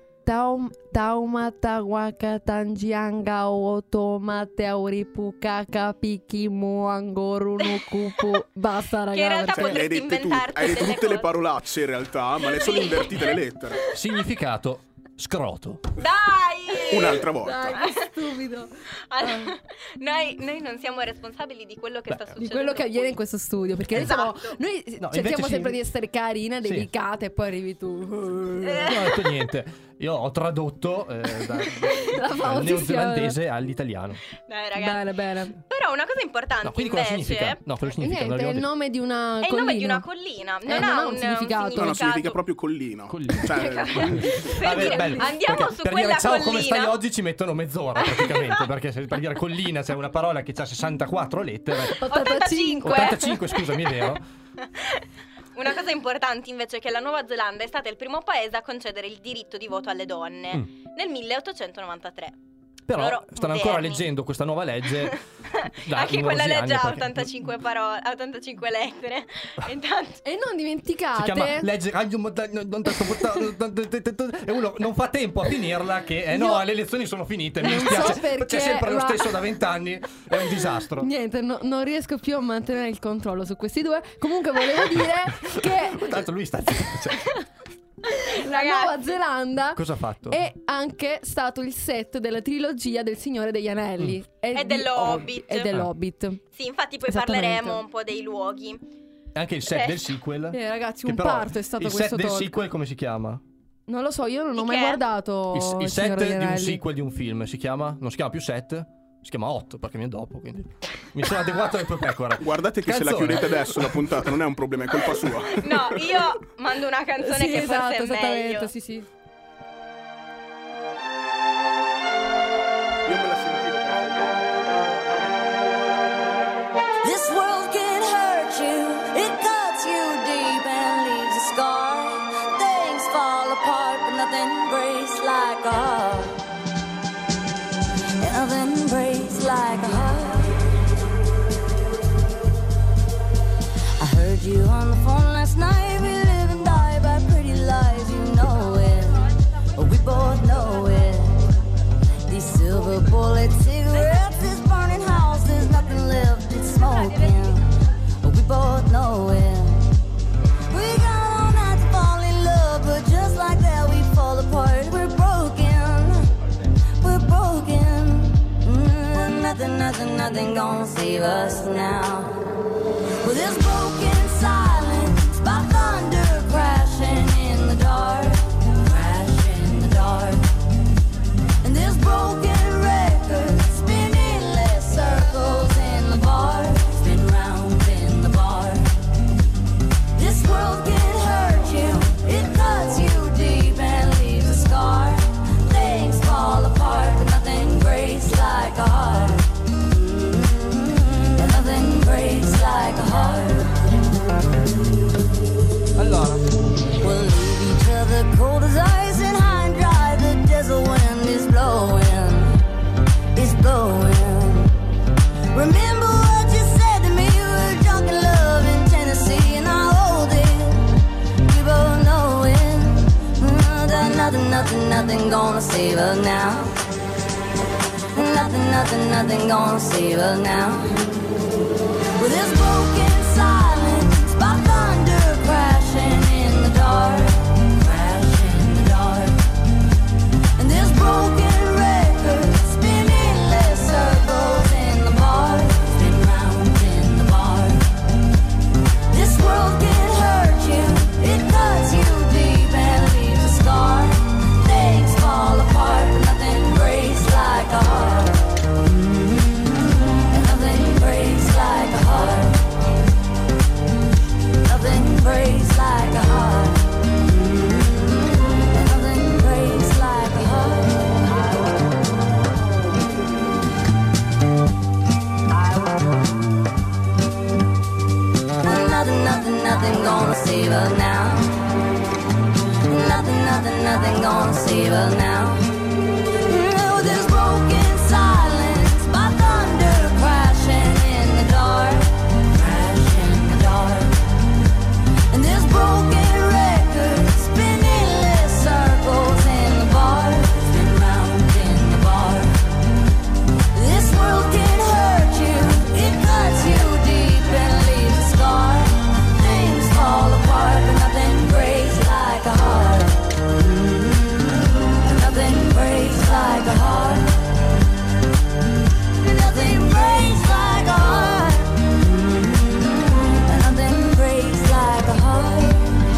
Taumatawaka tangianga otoma teoripukaka pikimu angorunukupu. Basta, ragazzi. Che in realtà potresti inventarti hai detto tutte le parolacce in realtà, ma le sono invertite le lettere. Significato: scroto. Dai! Un'altra volta. Dai, che stupido. Allora, noi non siamo responsabili di quello che sta succedendo. Di quello che avviene in questo studio. Perché noi cerchiamo sempre di essere carine, delicate, e poi arrivi tu. Non ho detto niente. Io ho tradotto dal neozelandese all'italiano. Dai, ragazzi. Bene. Però una cosa importante quindi invece... cosa significa? No, cosa significa? Niente, è il nome di una collina. È il nome di una collina. Non ha un significato. No, significa proprio collina. Cioè, andiamo su per quella dire ciao, collina. come stai oggi ci mettono mezz'ora praticamente. Perché per dire collina c'è una parola che ha 64 lettere. 85, scusami, è vero. Una cosa importante invece è che la Nuova Zelanda è stata il primo paese a concedere il diritto di voto alle donne nel 1893. Però stanno ancora leggendo questa nuova legge. Anche quella legge ha 85 parole, 85 lettere. E non dimenticate, si chiama legge e uno non fa tempo a finirla che le elezioni sono finite, mi dispiace, c'è sempre lo stesso da 20 anni, è un disastro. Niente, non riesco più a mantenere il controllo su questi due. Comunque volevo dire che tanto lui sta la Nuova Zelanda cosa ha fatto? È anche stato il set della trilogia del Signore degli Anelli e dell'Hobbit. Sì, infatti poi parleremo un po' dei luoghi. Anche il set del sequel. Ragazzi, un parto è stato il questo set del sequel come si chiama? Non lo so, io non ho mai guardato il set di un sequel di un film si chiama? Non si chiama più set? Si chiama 8 perché viene dopo, quindi mi sono adeguato alle tue pecore. Guardate che se la chiudete adesso la puntata non è un problema, è colpa sua. No, io mando una canzone che forse è meglio. Sì. Io me la sentivo. over bullets, cigarettes, this burning house, there's nothing left, it's smoking. We both know it. We got all night to fall in love, but just like that we fall apart. We're broken, we're broken. Nothing gonna save us now. Well, this broken silence by thunder crashing in the dark, crashing in the dark. And this broken record spinning less circles in the bar, spin round in the bar. This world can hurt you, it cuts you deep and leaves a scar. Things fall apart, but nothing breaks like a heart. And nothing breaks like a heart. Allora, We'll leave each other cold as ice and high and dry. The desert wind is blowing, it's blowing. Remember what you said to me, you were drunk in love in Tennessee, and I hold it, we both know it. That nothing gonna save us now. Nothing gonna save us now. With this broken silence by thunder crashing in the dark, crashing in the dark. And this broken record spinning less circles in the bar, spin round in the bar. This world can hurt you, it cuts you deep and leaves a scar. Things fall apart, but nothing breaks like a heart. And nothing breaks like a heart. Nothing breaks like a heart. And nothing breaks like a heart. Nothing gonna save us now. Nothing gonna save us now. With this broken silence by thunder crashing in the dark, crashing in the dark. And this broken record spinning less circles in the bar, spin round in the bar. This world can hurt you, it cuts you deep and leaves a scar. Things fall apart, but nothing breaks like a heart. Nothing breaks like a heart. Nothing breaks like a heart. Nothing breaks like a heart.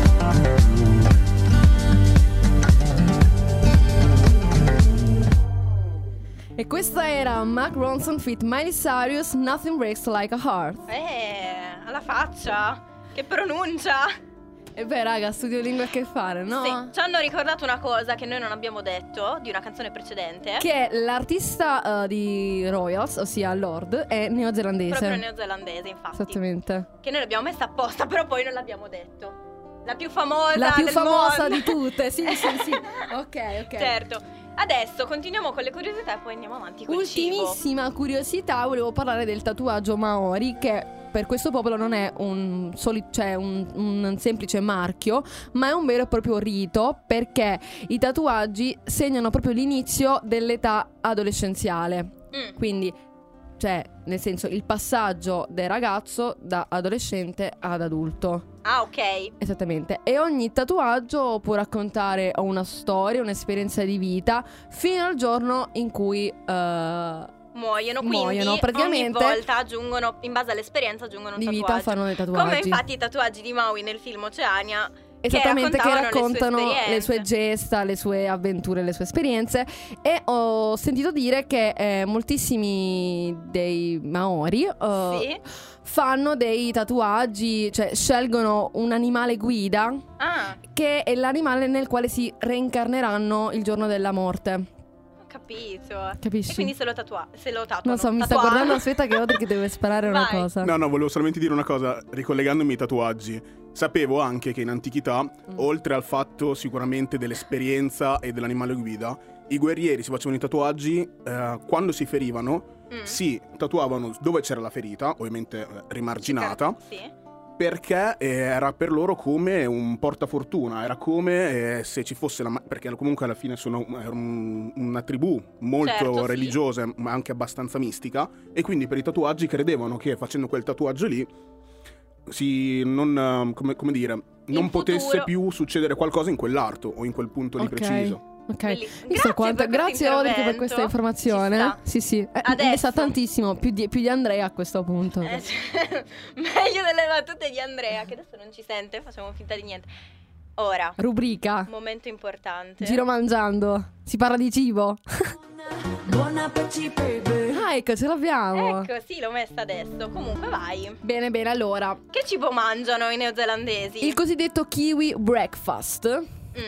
E questa era Mark Ronson feat. Miley Cyrus, Nothing Breaks Like a Heart. Alla faccia. Che pronuncia. E beh raga, studio lingua a che fare, no? Sì, ci hanno ricordato una cosa che noi non abbiamo detto di una canzone precedente. Che l'artista di Royals, ossia Lord, è neozelandese. Proprio neozelandese, infatti. Esattamente. Che noi l'abbiamo messa apposta, però poi non l'abbiamo detto. La più famosa La più del famosa mondo. di tutte, sì. Ok. Certo. Adesso continuiamo con le curiosità e poi andiamo avanti con il cibo. Ultimissima curiosità, volevo parlare del tatuaggio Maori, che per questo popolo non è un semplice marchio, ma è un vero e proprio rito, perché i tatuaggi segnano proprio l'inizio dell'età adolescenziale. Quindi, cioè, nel senso, il passaggio del ragazzo da adolescente ad adulto. Ah, ok. Esattamente. E ogni tatuaggio può raccontare una storia, un'esperienza di vita, fino al giorno in cui muoiono, quindi praticamente ogni volta aggiungono, in base all'esperienza, aggiungono un di tatuaggio. vita fanno dei tatuaggi. Come infatti i tatuaggi di Maui nel film Oceania. Esattamente, che raccontano le sue gesta, le sue avventure, le sue esperienze. E ho sentito dire che moltissimi dei Maori fanno dei tatuaggi, cioè scelgono un animale guida, che è l'animale nel quale si reincarneranno il giorno della morte. Capito. Capisci? E quindi se lo tatuano. Non so, mi sta guardando, aspetta che Odri che deve sparare una cosa. No, volevo solamente dire una cosa, ricollegandomi ai tatuaggi. Sapevo anche che in antichità, oltre al fatto sicuramente dell'esperienza e dell'animale guida, i guerrieri si facevano i tatuaggi quando si ferivano, si tatuavano dove c'era la ferita, ovviamente rimarginata, perché era per loro come un portafortuna, era come se ci fosse perché comunque alla fine sono una tribù molto religiosa, ma anche abbastanza mistica, e quindi per i tatuaggi credevano che facendo quel tatuaggio lì non potesse più succedere qualcosa in quell'arto o in quel punto lì preciso. Ok, grazie Odrik per questa informazione. Sì. Ne sa tantissimo, più di Andrea a questo punto. Meglio delle battute di Andrea, che adesso non ci sente, facciamo finta di niente. Ora, rubrica momento importante. Giro mangiando. Si parla di cibo. Ah, ecco, ce l'abbiamo. Ecco, sì, l'ho messa adesso. Comunque vai. Bene, allora. Che cibo mangiano i neozelandesi? Il cosiddetto kiwi breakfast,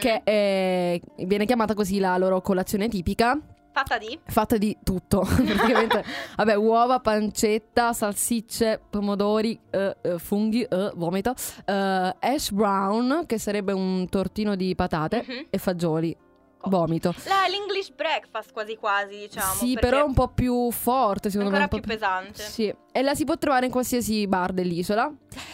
che viene chiamata così la loro colazione tipica. Fatta di tutto. Praticamente, vabbè, uova, pancetta, salsicce, pomodori, funghi, vomito, hash brown, che sarebbe un tortino di patate, e fagioli. Vomito. L'English breakfast quasi diciamo. Sì, però è un po' più forte, secondo me. Ancora più pesante. Sì. E la si può trovare in qualsiasi bar dell'isola.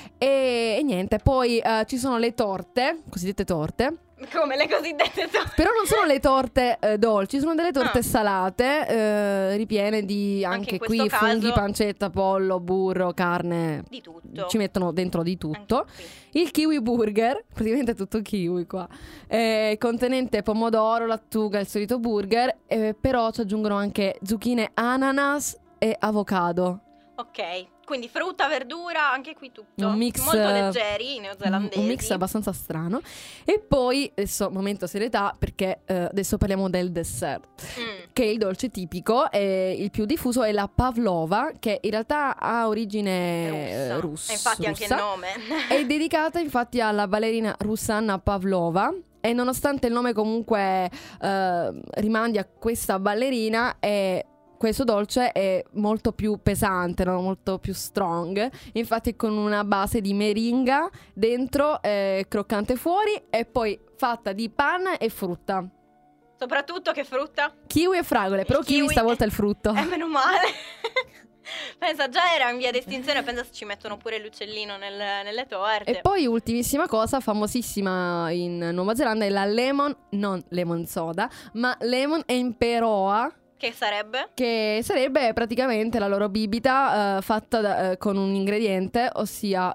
E niente, poi ci sono le torte, cosiddette torte. Come le cosiddette torte? Però non sono le torte dolci, sono delle torte salate, ripiene di anche qui funghi, pancetta, pollo, burro, carne. Di tutto. Ci mettono dentro di tutto. Il kiwi burger, praticamente tutto kiwi qua, contenente pomodoro, lattuga, il solito burger, però ci aggiungono anche zucchine, ananas e avocado. Ok, quindi frutta, verdura, anche qui tutto. Un mix molto leggeri, i neozelandesi. Un mix abbastanza strano. E poi, adesso momento serietà, perché adesso parliamo del dessert, che è il dolce tipico, il più diffuso è la pavlova, che in realtà ha origine russa. Infatti anche il nome. È dedicata infatti alla ballerina Russana Pavlova. E nonostante il nome comunque rimandi a questa ballerina, questo dolce è molto più pesante, no? Molto più strong. Infatti con una base di meringa dentro, croccante fuori, e poi fatta di panna e frutta. Soprattutto che frutta? Kiwi e fragole, però kiwi stavolta è il frutto. Meno male. Pensa, già era in via d'estinzione, pensa se ci mettono pure l'uccellino nelle torte. E poi ultimissima cosa, famosissima in Nuova Zelanda, è la non lemon soda, ma lemon and-peroa. Che sarebbe? Che sarebbe praticamente la loro bibita fatta con un ingrediente, ossia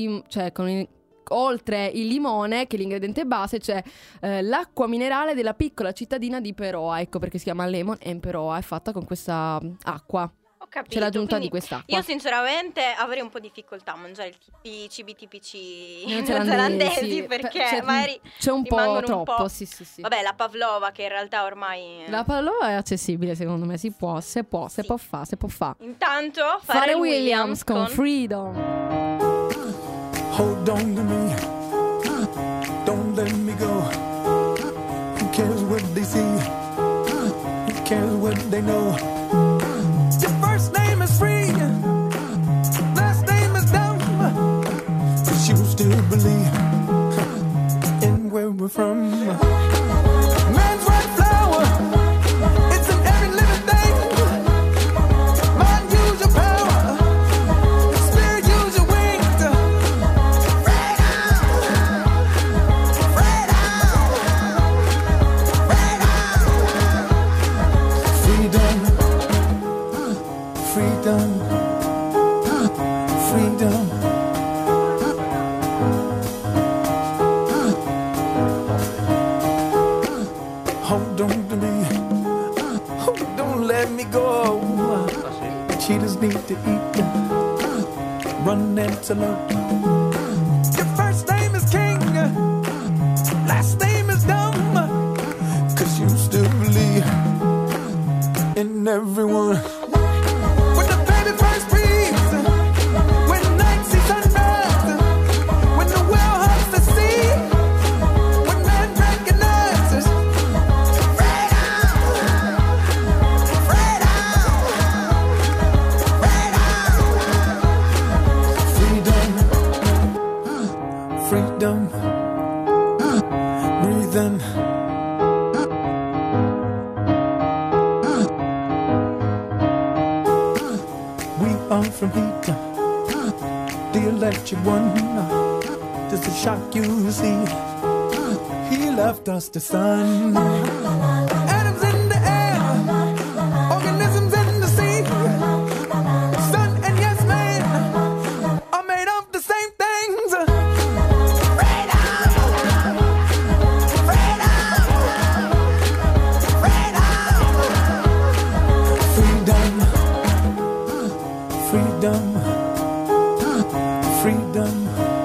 oltre il limone, che è l'ingrediente base, c'è l'acqua minerale della piccola cittadina di Peroa. Ecco perché si chiama Lemon and Peroa, è fatta con questa acqua. Ho capito. C'è l'aggiunta di quest'acqua. Io sinceramente avrei un po' difficoltà a mangiare i cibi tipici neozelandesi, perché magari c'è un po' troppo. Sì. Vabbè, la pavlova, che in realtà ormai la pavlova è accessibile, secondo me. Si può fare. Intanto fare Williams con Freedom. Hold on to me, don't let me go. Who cares what they see? Who cares what they know? Your first name is free, last name is dumb, 'cause you still believe in where we're from. Man's right flower, it's in every living thing. Mind, use your power, spirit, use your wings. Freedom, freedom. Hold on to me, don't let me go. Cheetahs need to eat, run antelope. Your first name is King, last name is dumb, 'cause you still believe in everyone. Freedom, breathing. We are from heat, the electric one. Just a shock you see. He left us the sun. Atoms in the air, organisms in the sea. Sun and yes man are made of the same things. Freedom, freedom, freedom,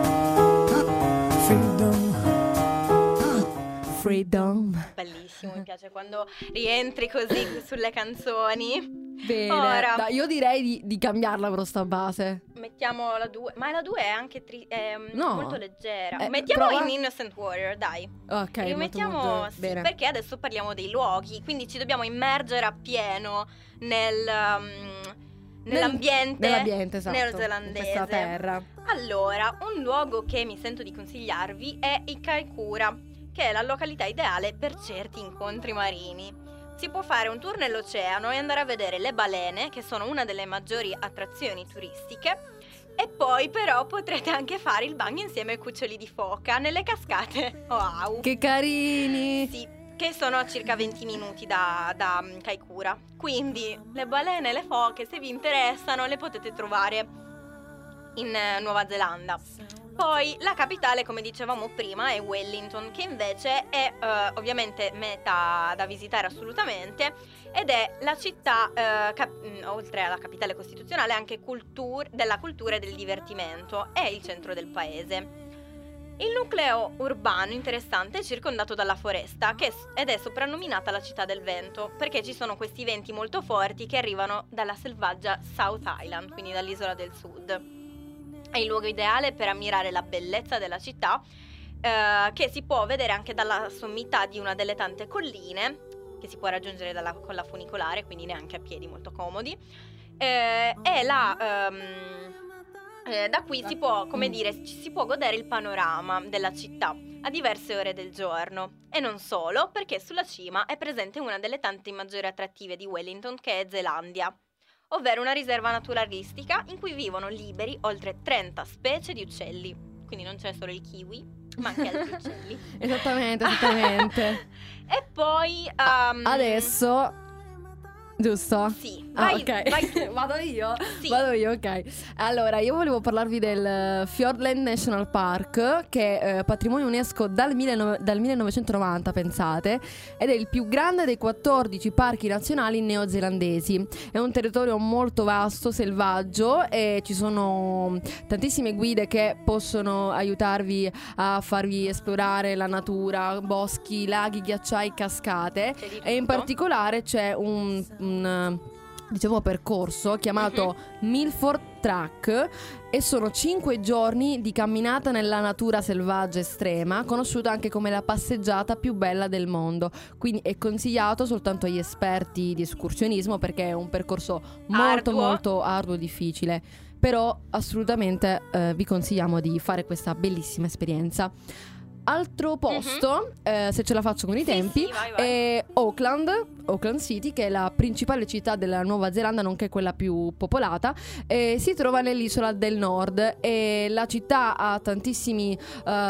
freedom, freedom. Bellissimo, mi piace quando rientri così sulle canzoni. Bene, Ora dai, io direi di cambiarla però sta base. mettiamo la 2, ma la 2 è anche No. molto leggera. Mettiamo prova. in Innocent Warrior, dai. Ok, Rimettiamo, molto sì, bene. perché adesso parliamo dei luoghi, quindi ci dobbiamo immergere appieno nell'ambiente esatto, neozelandese. questa terra. Allora, un luogo che mi sento di consigliarvi è il Kaikoura, che è la località ideale per certi incontri marini. Si può fare un tour nell'oceano e andare a vedere le balene, che sono una delle maggiori attrazioni turistiche, e poi però potrete anche fare il bagno insieme ai cuccioli di foca nelle cascate. Wow! Che carini! Sì, che sono a circa 20 minuti da Kaikoura. Quindi le balene e le foche, se vi interessano, le potete trovare in Nuova Zelanda. Poi la capitale, come dicevamo prima, è Wellington, che invece è ovviamente meta da visitare assolutamente, ed è la città, oltre alla capitale costituzionale, anche della cultura e del divertimento. È il centro del paese. Il nucleo urbano interessante è circondato dalla foresta, ed è soprannominata la città del vento, perché ci sono questi venti molto forti che arrivano dalla selvaggia South Island, quindi dall'isola del sud. È il luogo ideale per ammirare la bellezza della città, che si può vedere anche dalla sommità di una delle tante colline, che si può raggiungere con la funicolare, quindi neanche a piedi, molto comodi. Da qui si può, come dire, si può godere il panorama della città a diverse ore del giorno. E non solo, perché sulla cima è presente una delle tante maggiori attrattive di Wellington, che è Zelandia, ovvero una riserva naturalistica in cui vivono liberi oltre 30 specie di uccelli. Quindi non c'è solo il kiwi, ma anche altri uccelli. Esattamente. E poi adesso, giusto? Sì, vai tu. Vado io? Sì. Vado io, ok. Allora, io volevo parlarvi del Fiordland National Park, che è patrimonio UNESCO dal 1990, pensate, ed è il più grande dei 14 parchi nazionali neozelandesi. È un territorio molto vasto, selvaggio, e ci sono tantissime guide che possono aiutarvi a farvi esplorare la natura, boschi, laghi, ghiacciai, cascate, e in particolare c'è un percorso chiamato Milford Track, e sono 5 giorni di camminata nella natura selvaggia estrema, conosciuta anche come la passeggiata più bella del mondo. Quindi è consigliato soltanto agli esperti di escursionismo, perché è un percorso molto arduo e difficile, però assolutamente vi consigliamo di fare questa bellissima esperienza. Altro posto, se ce la faccio con i tempi, sì, vai. è Auckland City, che è la principale città della Nuova Zelanda, nonché quella più popolata. Si trova nell'isola del nord, e la città ha tantissimi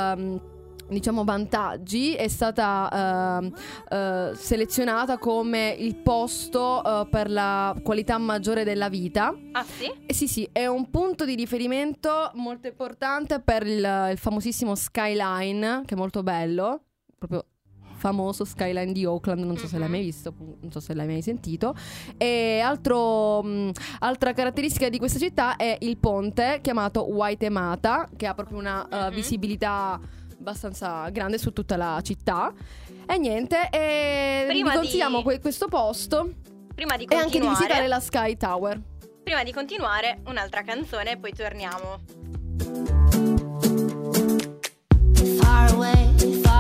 vantaggi. È stata selezionata come il posto per la qualità maggiore della vita. Ah sì? Sì, è un punto di riferimento molto importante per il famosissimo skyline, che è molto bello, proprio famoso skyline di Auckland. Non so se l'hai mai visto, non so se l'hai mai sentito. E altra caratteristica di questa città è il ponte chiamato Waitemata, che ha proprio una visibilità abbastanza grande su tutta la città. E niente, vi consigliamo questo posto, prima di e anche di continuare, visitare la Sky Tower. Prima di continuare, un'altra canzone e poi torniamo. Far away,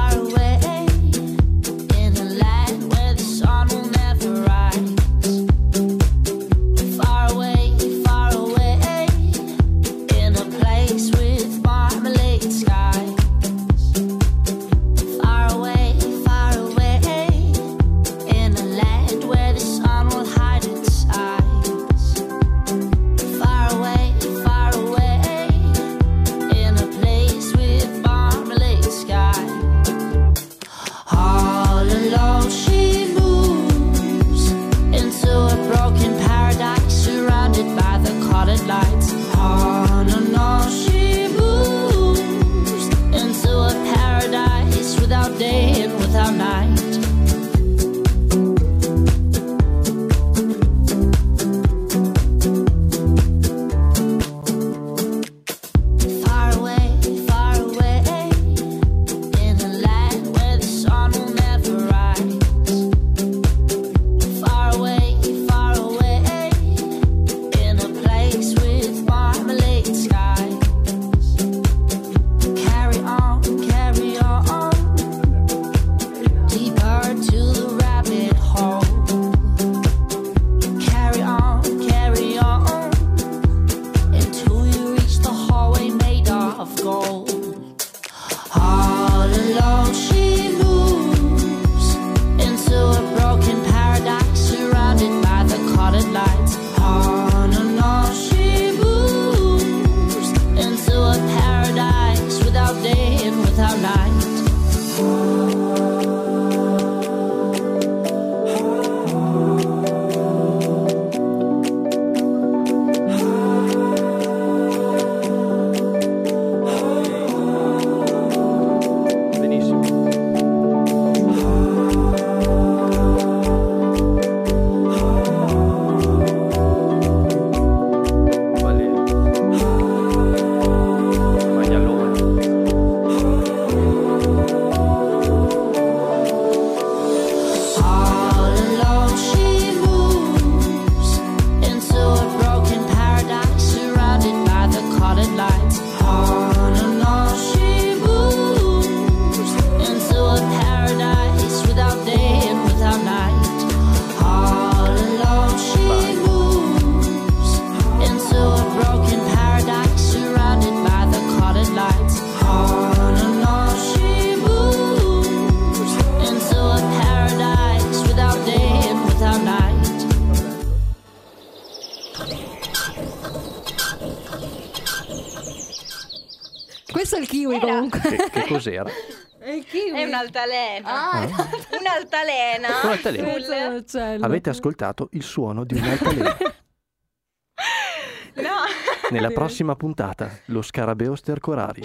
in a land where the sun will never rise. Far away, in a place with marmalade skies. Far away, in a land where the sun will hide its eyes. Far away, Questo è il kiwi comunque. Che cos'era? È il kiwi. È un'altalena. Un'altalena. Un'altalena. Avete ascoltato il suono di un'altalena? No. Nella prossima puntata, lo scarabeo stercorari.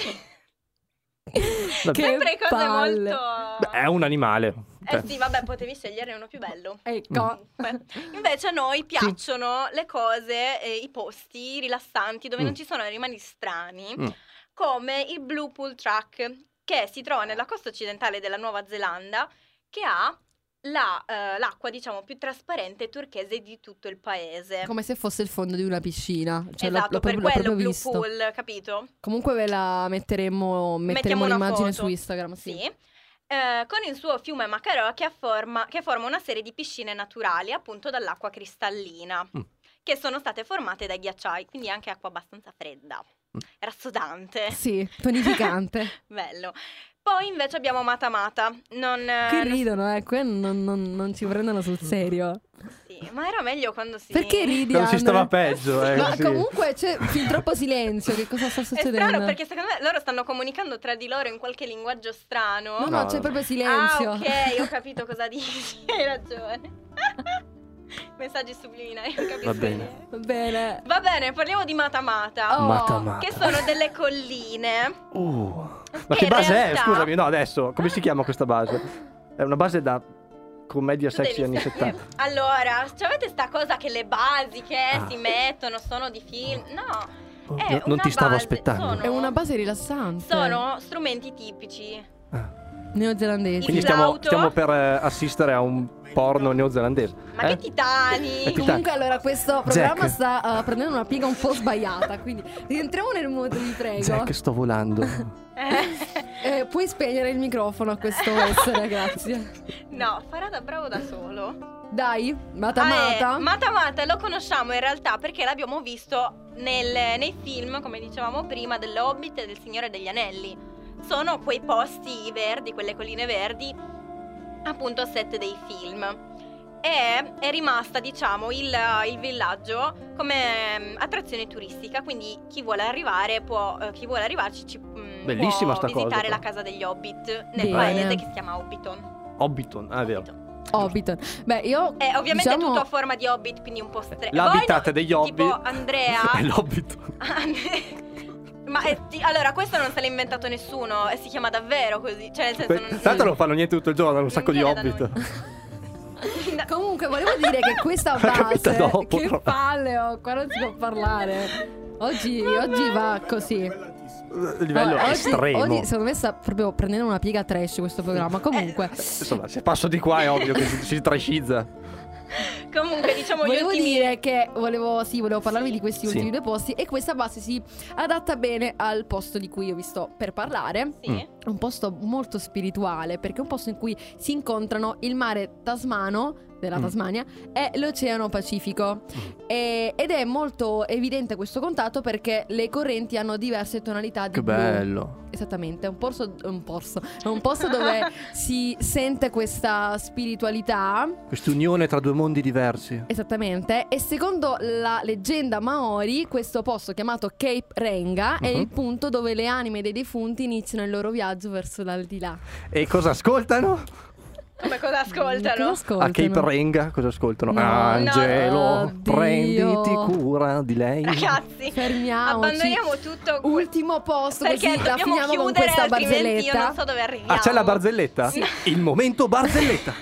Sempre cose palle. molto... Beh, è un animale. sì, vabbè, potevi sceglierne uno più bello. Ecco. Invece a noi piacciono le cose, i posti rilassanti dove non ci sono animali strani, come il Blue Pool Track, che si trova nella costa occidentale della Nuova Zelanda, che ha l'acqua, diciamo, più trasparente e turchese di tutto il paese. Come se fosse il fondo di una piscina. Cioè, Esatto, per quello Blue Pool, capito? Comunque ve la metteremo l'immagine su Instagram. Sì. Con il suo fiume Makaró che forma una serie di piscine naturali appunto dall'acqua cristallina che sono state formate dai ghiacciai, quindi anche acqua abbastanza fredda, rassodante. Sì, tonificante. Bello. Poi invece abbiamo Mata Mata. Qui ridono, qui non ci prendono sul serio. Sì, ma era meglio quando si... Perché ridi? Quando si stava peggio. Ma sì. comunque c'è fin troppo silenzio. Che cosa sta succedendo? È strano perché secondo me loro stanno comunicando tra di loro in qualche linguaggio strano. No, c'è proprio silenzio. Ah, ok, ho capito cosa dici. Hai ragione. Messaggi subliminali, non capisco. Va bene, parliamo di Mata Mata. Mata Mata. Che sono delle colline. Ma che base realtà... è? Scusami, no, adesso, come si chiama questa base? È una base da commedia sexy anni 70. Allora, avete sta cosa che le basi che si mettono sono di film? No. Non ti stavo aspettando. È una base rilassante. Sono strumenti tipici neozelandesi. Quindi stiamo per assistere a un porno neozelandese. Ma che titani! Comunque allora questo programma sta prendendo una piega un po' sbagliata, quindi rientriamo nel mood, vi prego. Zac, sto volando. Puoi spegnere il microfono a questo essere, grazie. No, farà da bravo da solo. Dai, Mata Mata. Mata Mata lo conosciamo in realtà perché l'abbiamo visto nei film, come dicevamo prima, dell'Hobbit e del Signore degli Anelli. Sono quei posti verdi, quelle colline verdi, appunto set dei film. E è rimasta, diciamo, il villaggio come attrazione turistica, quindi chi vuole arrivarci Bellissima può sta cosa, visitare la casa degli Hobbit nel paese che si chiama Hobbiton. È vero. Hobbiton. Beh, io ovviamente diciamo... tutto a forma di Hobbit, quindi un po' L'habitat degli Hobbit. Tipo Andrea è l'Hobbiton. Ma allora questo non se l'ha inventato nessuno e si chiama davvero così, cioè nel senso tanto non fanno niente tutto il giorno, hanno un sacco di Hobbit. Comunque volevo dire che questa base che palle, qua non si può parlare. Oggi va così. Livello estremo. Oggi secondo me sta proprio prendendo una piega trash questo programma. Comunque insomma, se passo di qua è ovvio che si trashizza. Comunque diciamo volevo parlarvi di questi ultimi due posti. E questa base si adatta bene al posto di cui io vi sto per parlare. È un posto molto spirituale, perché è un posto in cui si incontrano il mare tasmano della Tasmania e l'Oceano Pacifico. Ed è molto evidente questo contatto perché le correnti hanno diverse tonalità di blu. Che bello. Esattamente, è un posto dove si sente questa spiritualità, quest'unione tra due mondi diversi. Esattamente. E secondo la leggenda Maori, questo posto chiamato Cape Renga è il punto dove le anime dei defunti iniziano il loro viaggio verso l'aldilà. E cosa ascoltano? Come cosa ascoltano? A Cape Renga cosa ascoltano? Angelo, prenditi cura di lei. Ragazzi, fermiamoci. Abbandoniamo tutto. Ultimo posto, perché così la finiamo con questa barzelletta. Io non so dove arriviamo. Ah, c'è la barzelletta? Sì. Il momento barzelletta.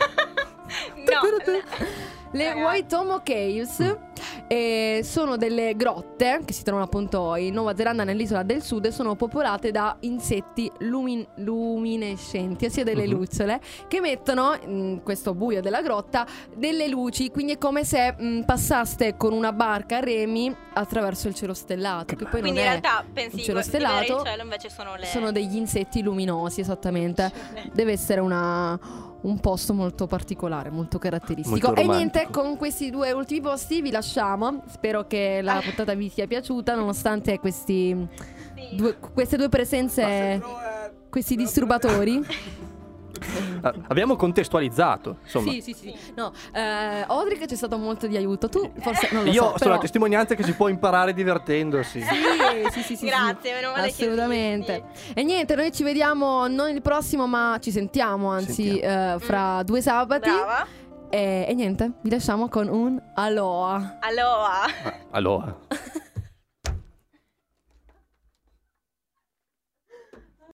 Le Waitomo Caves sono delle grotte che si trovano appunto in Nuova Zelanda, nell'isola del sud, e sono popolate da insetti luminescenti, ossia delle lucciole che mettono in questo buio della grotta delle luci, quindi è come se passaste con una barca a remi attraverso il cielo stellato, che poi quindi non in è realtà pensi il cielo di stellato, vedere il cielo, invece sono degli insetti luminosi, esattamente. Deve essere un posto molto particolare, molto caratteristico. Molto e niente, con questi due ultimi posti vi lasciamo. Spero che la puntata vi sia piaciuta, nonostante queste due presenze, questi disturbatori. Abbiamo contestualizzato, insomma. Sì. No, Odric c'è stato molto di aiuto. Tu forse non lo Io so, sono però... la testimonianza che si può imparare divertendosi. Sì. Grazie, meno male assolutamente. E niente, noi ci vediamo non il prossimo, ma ci sentiamo, anzi, fra 2 sabati. Brava. E niente, vi lasciamo con un aloha. Aloha. Aloha.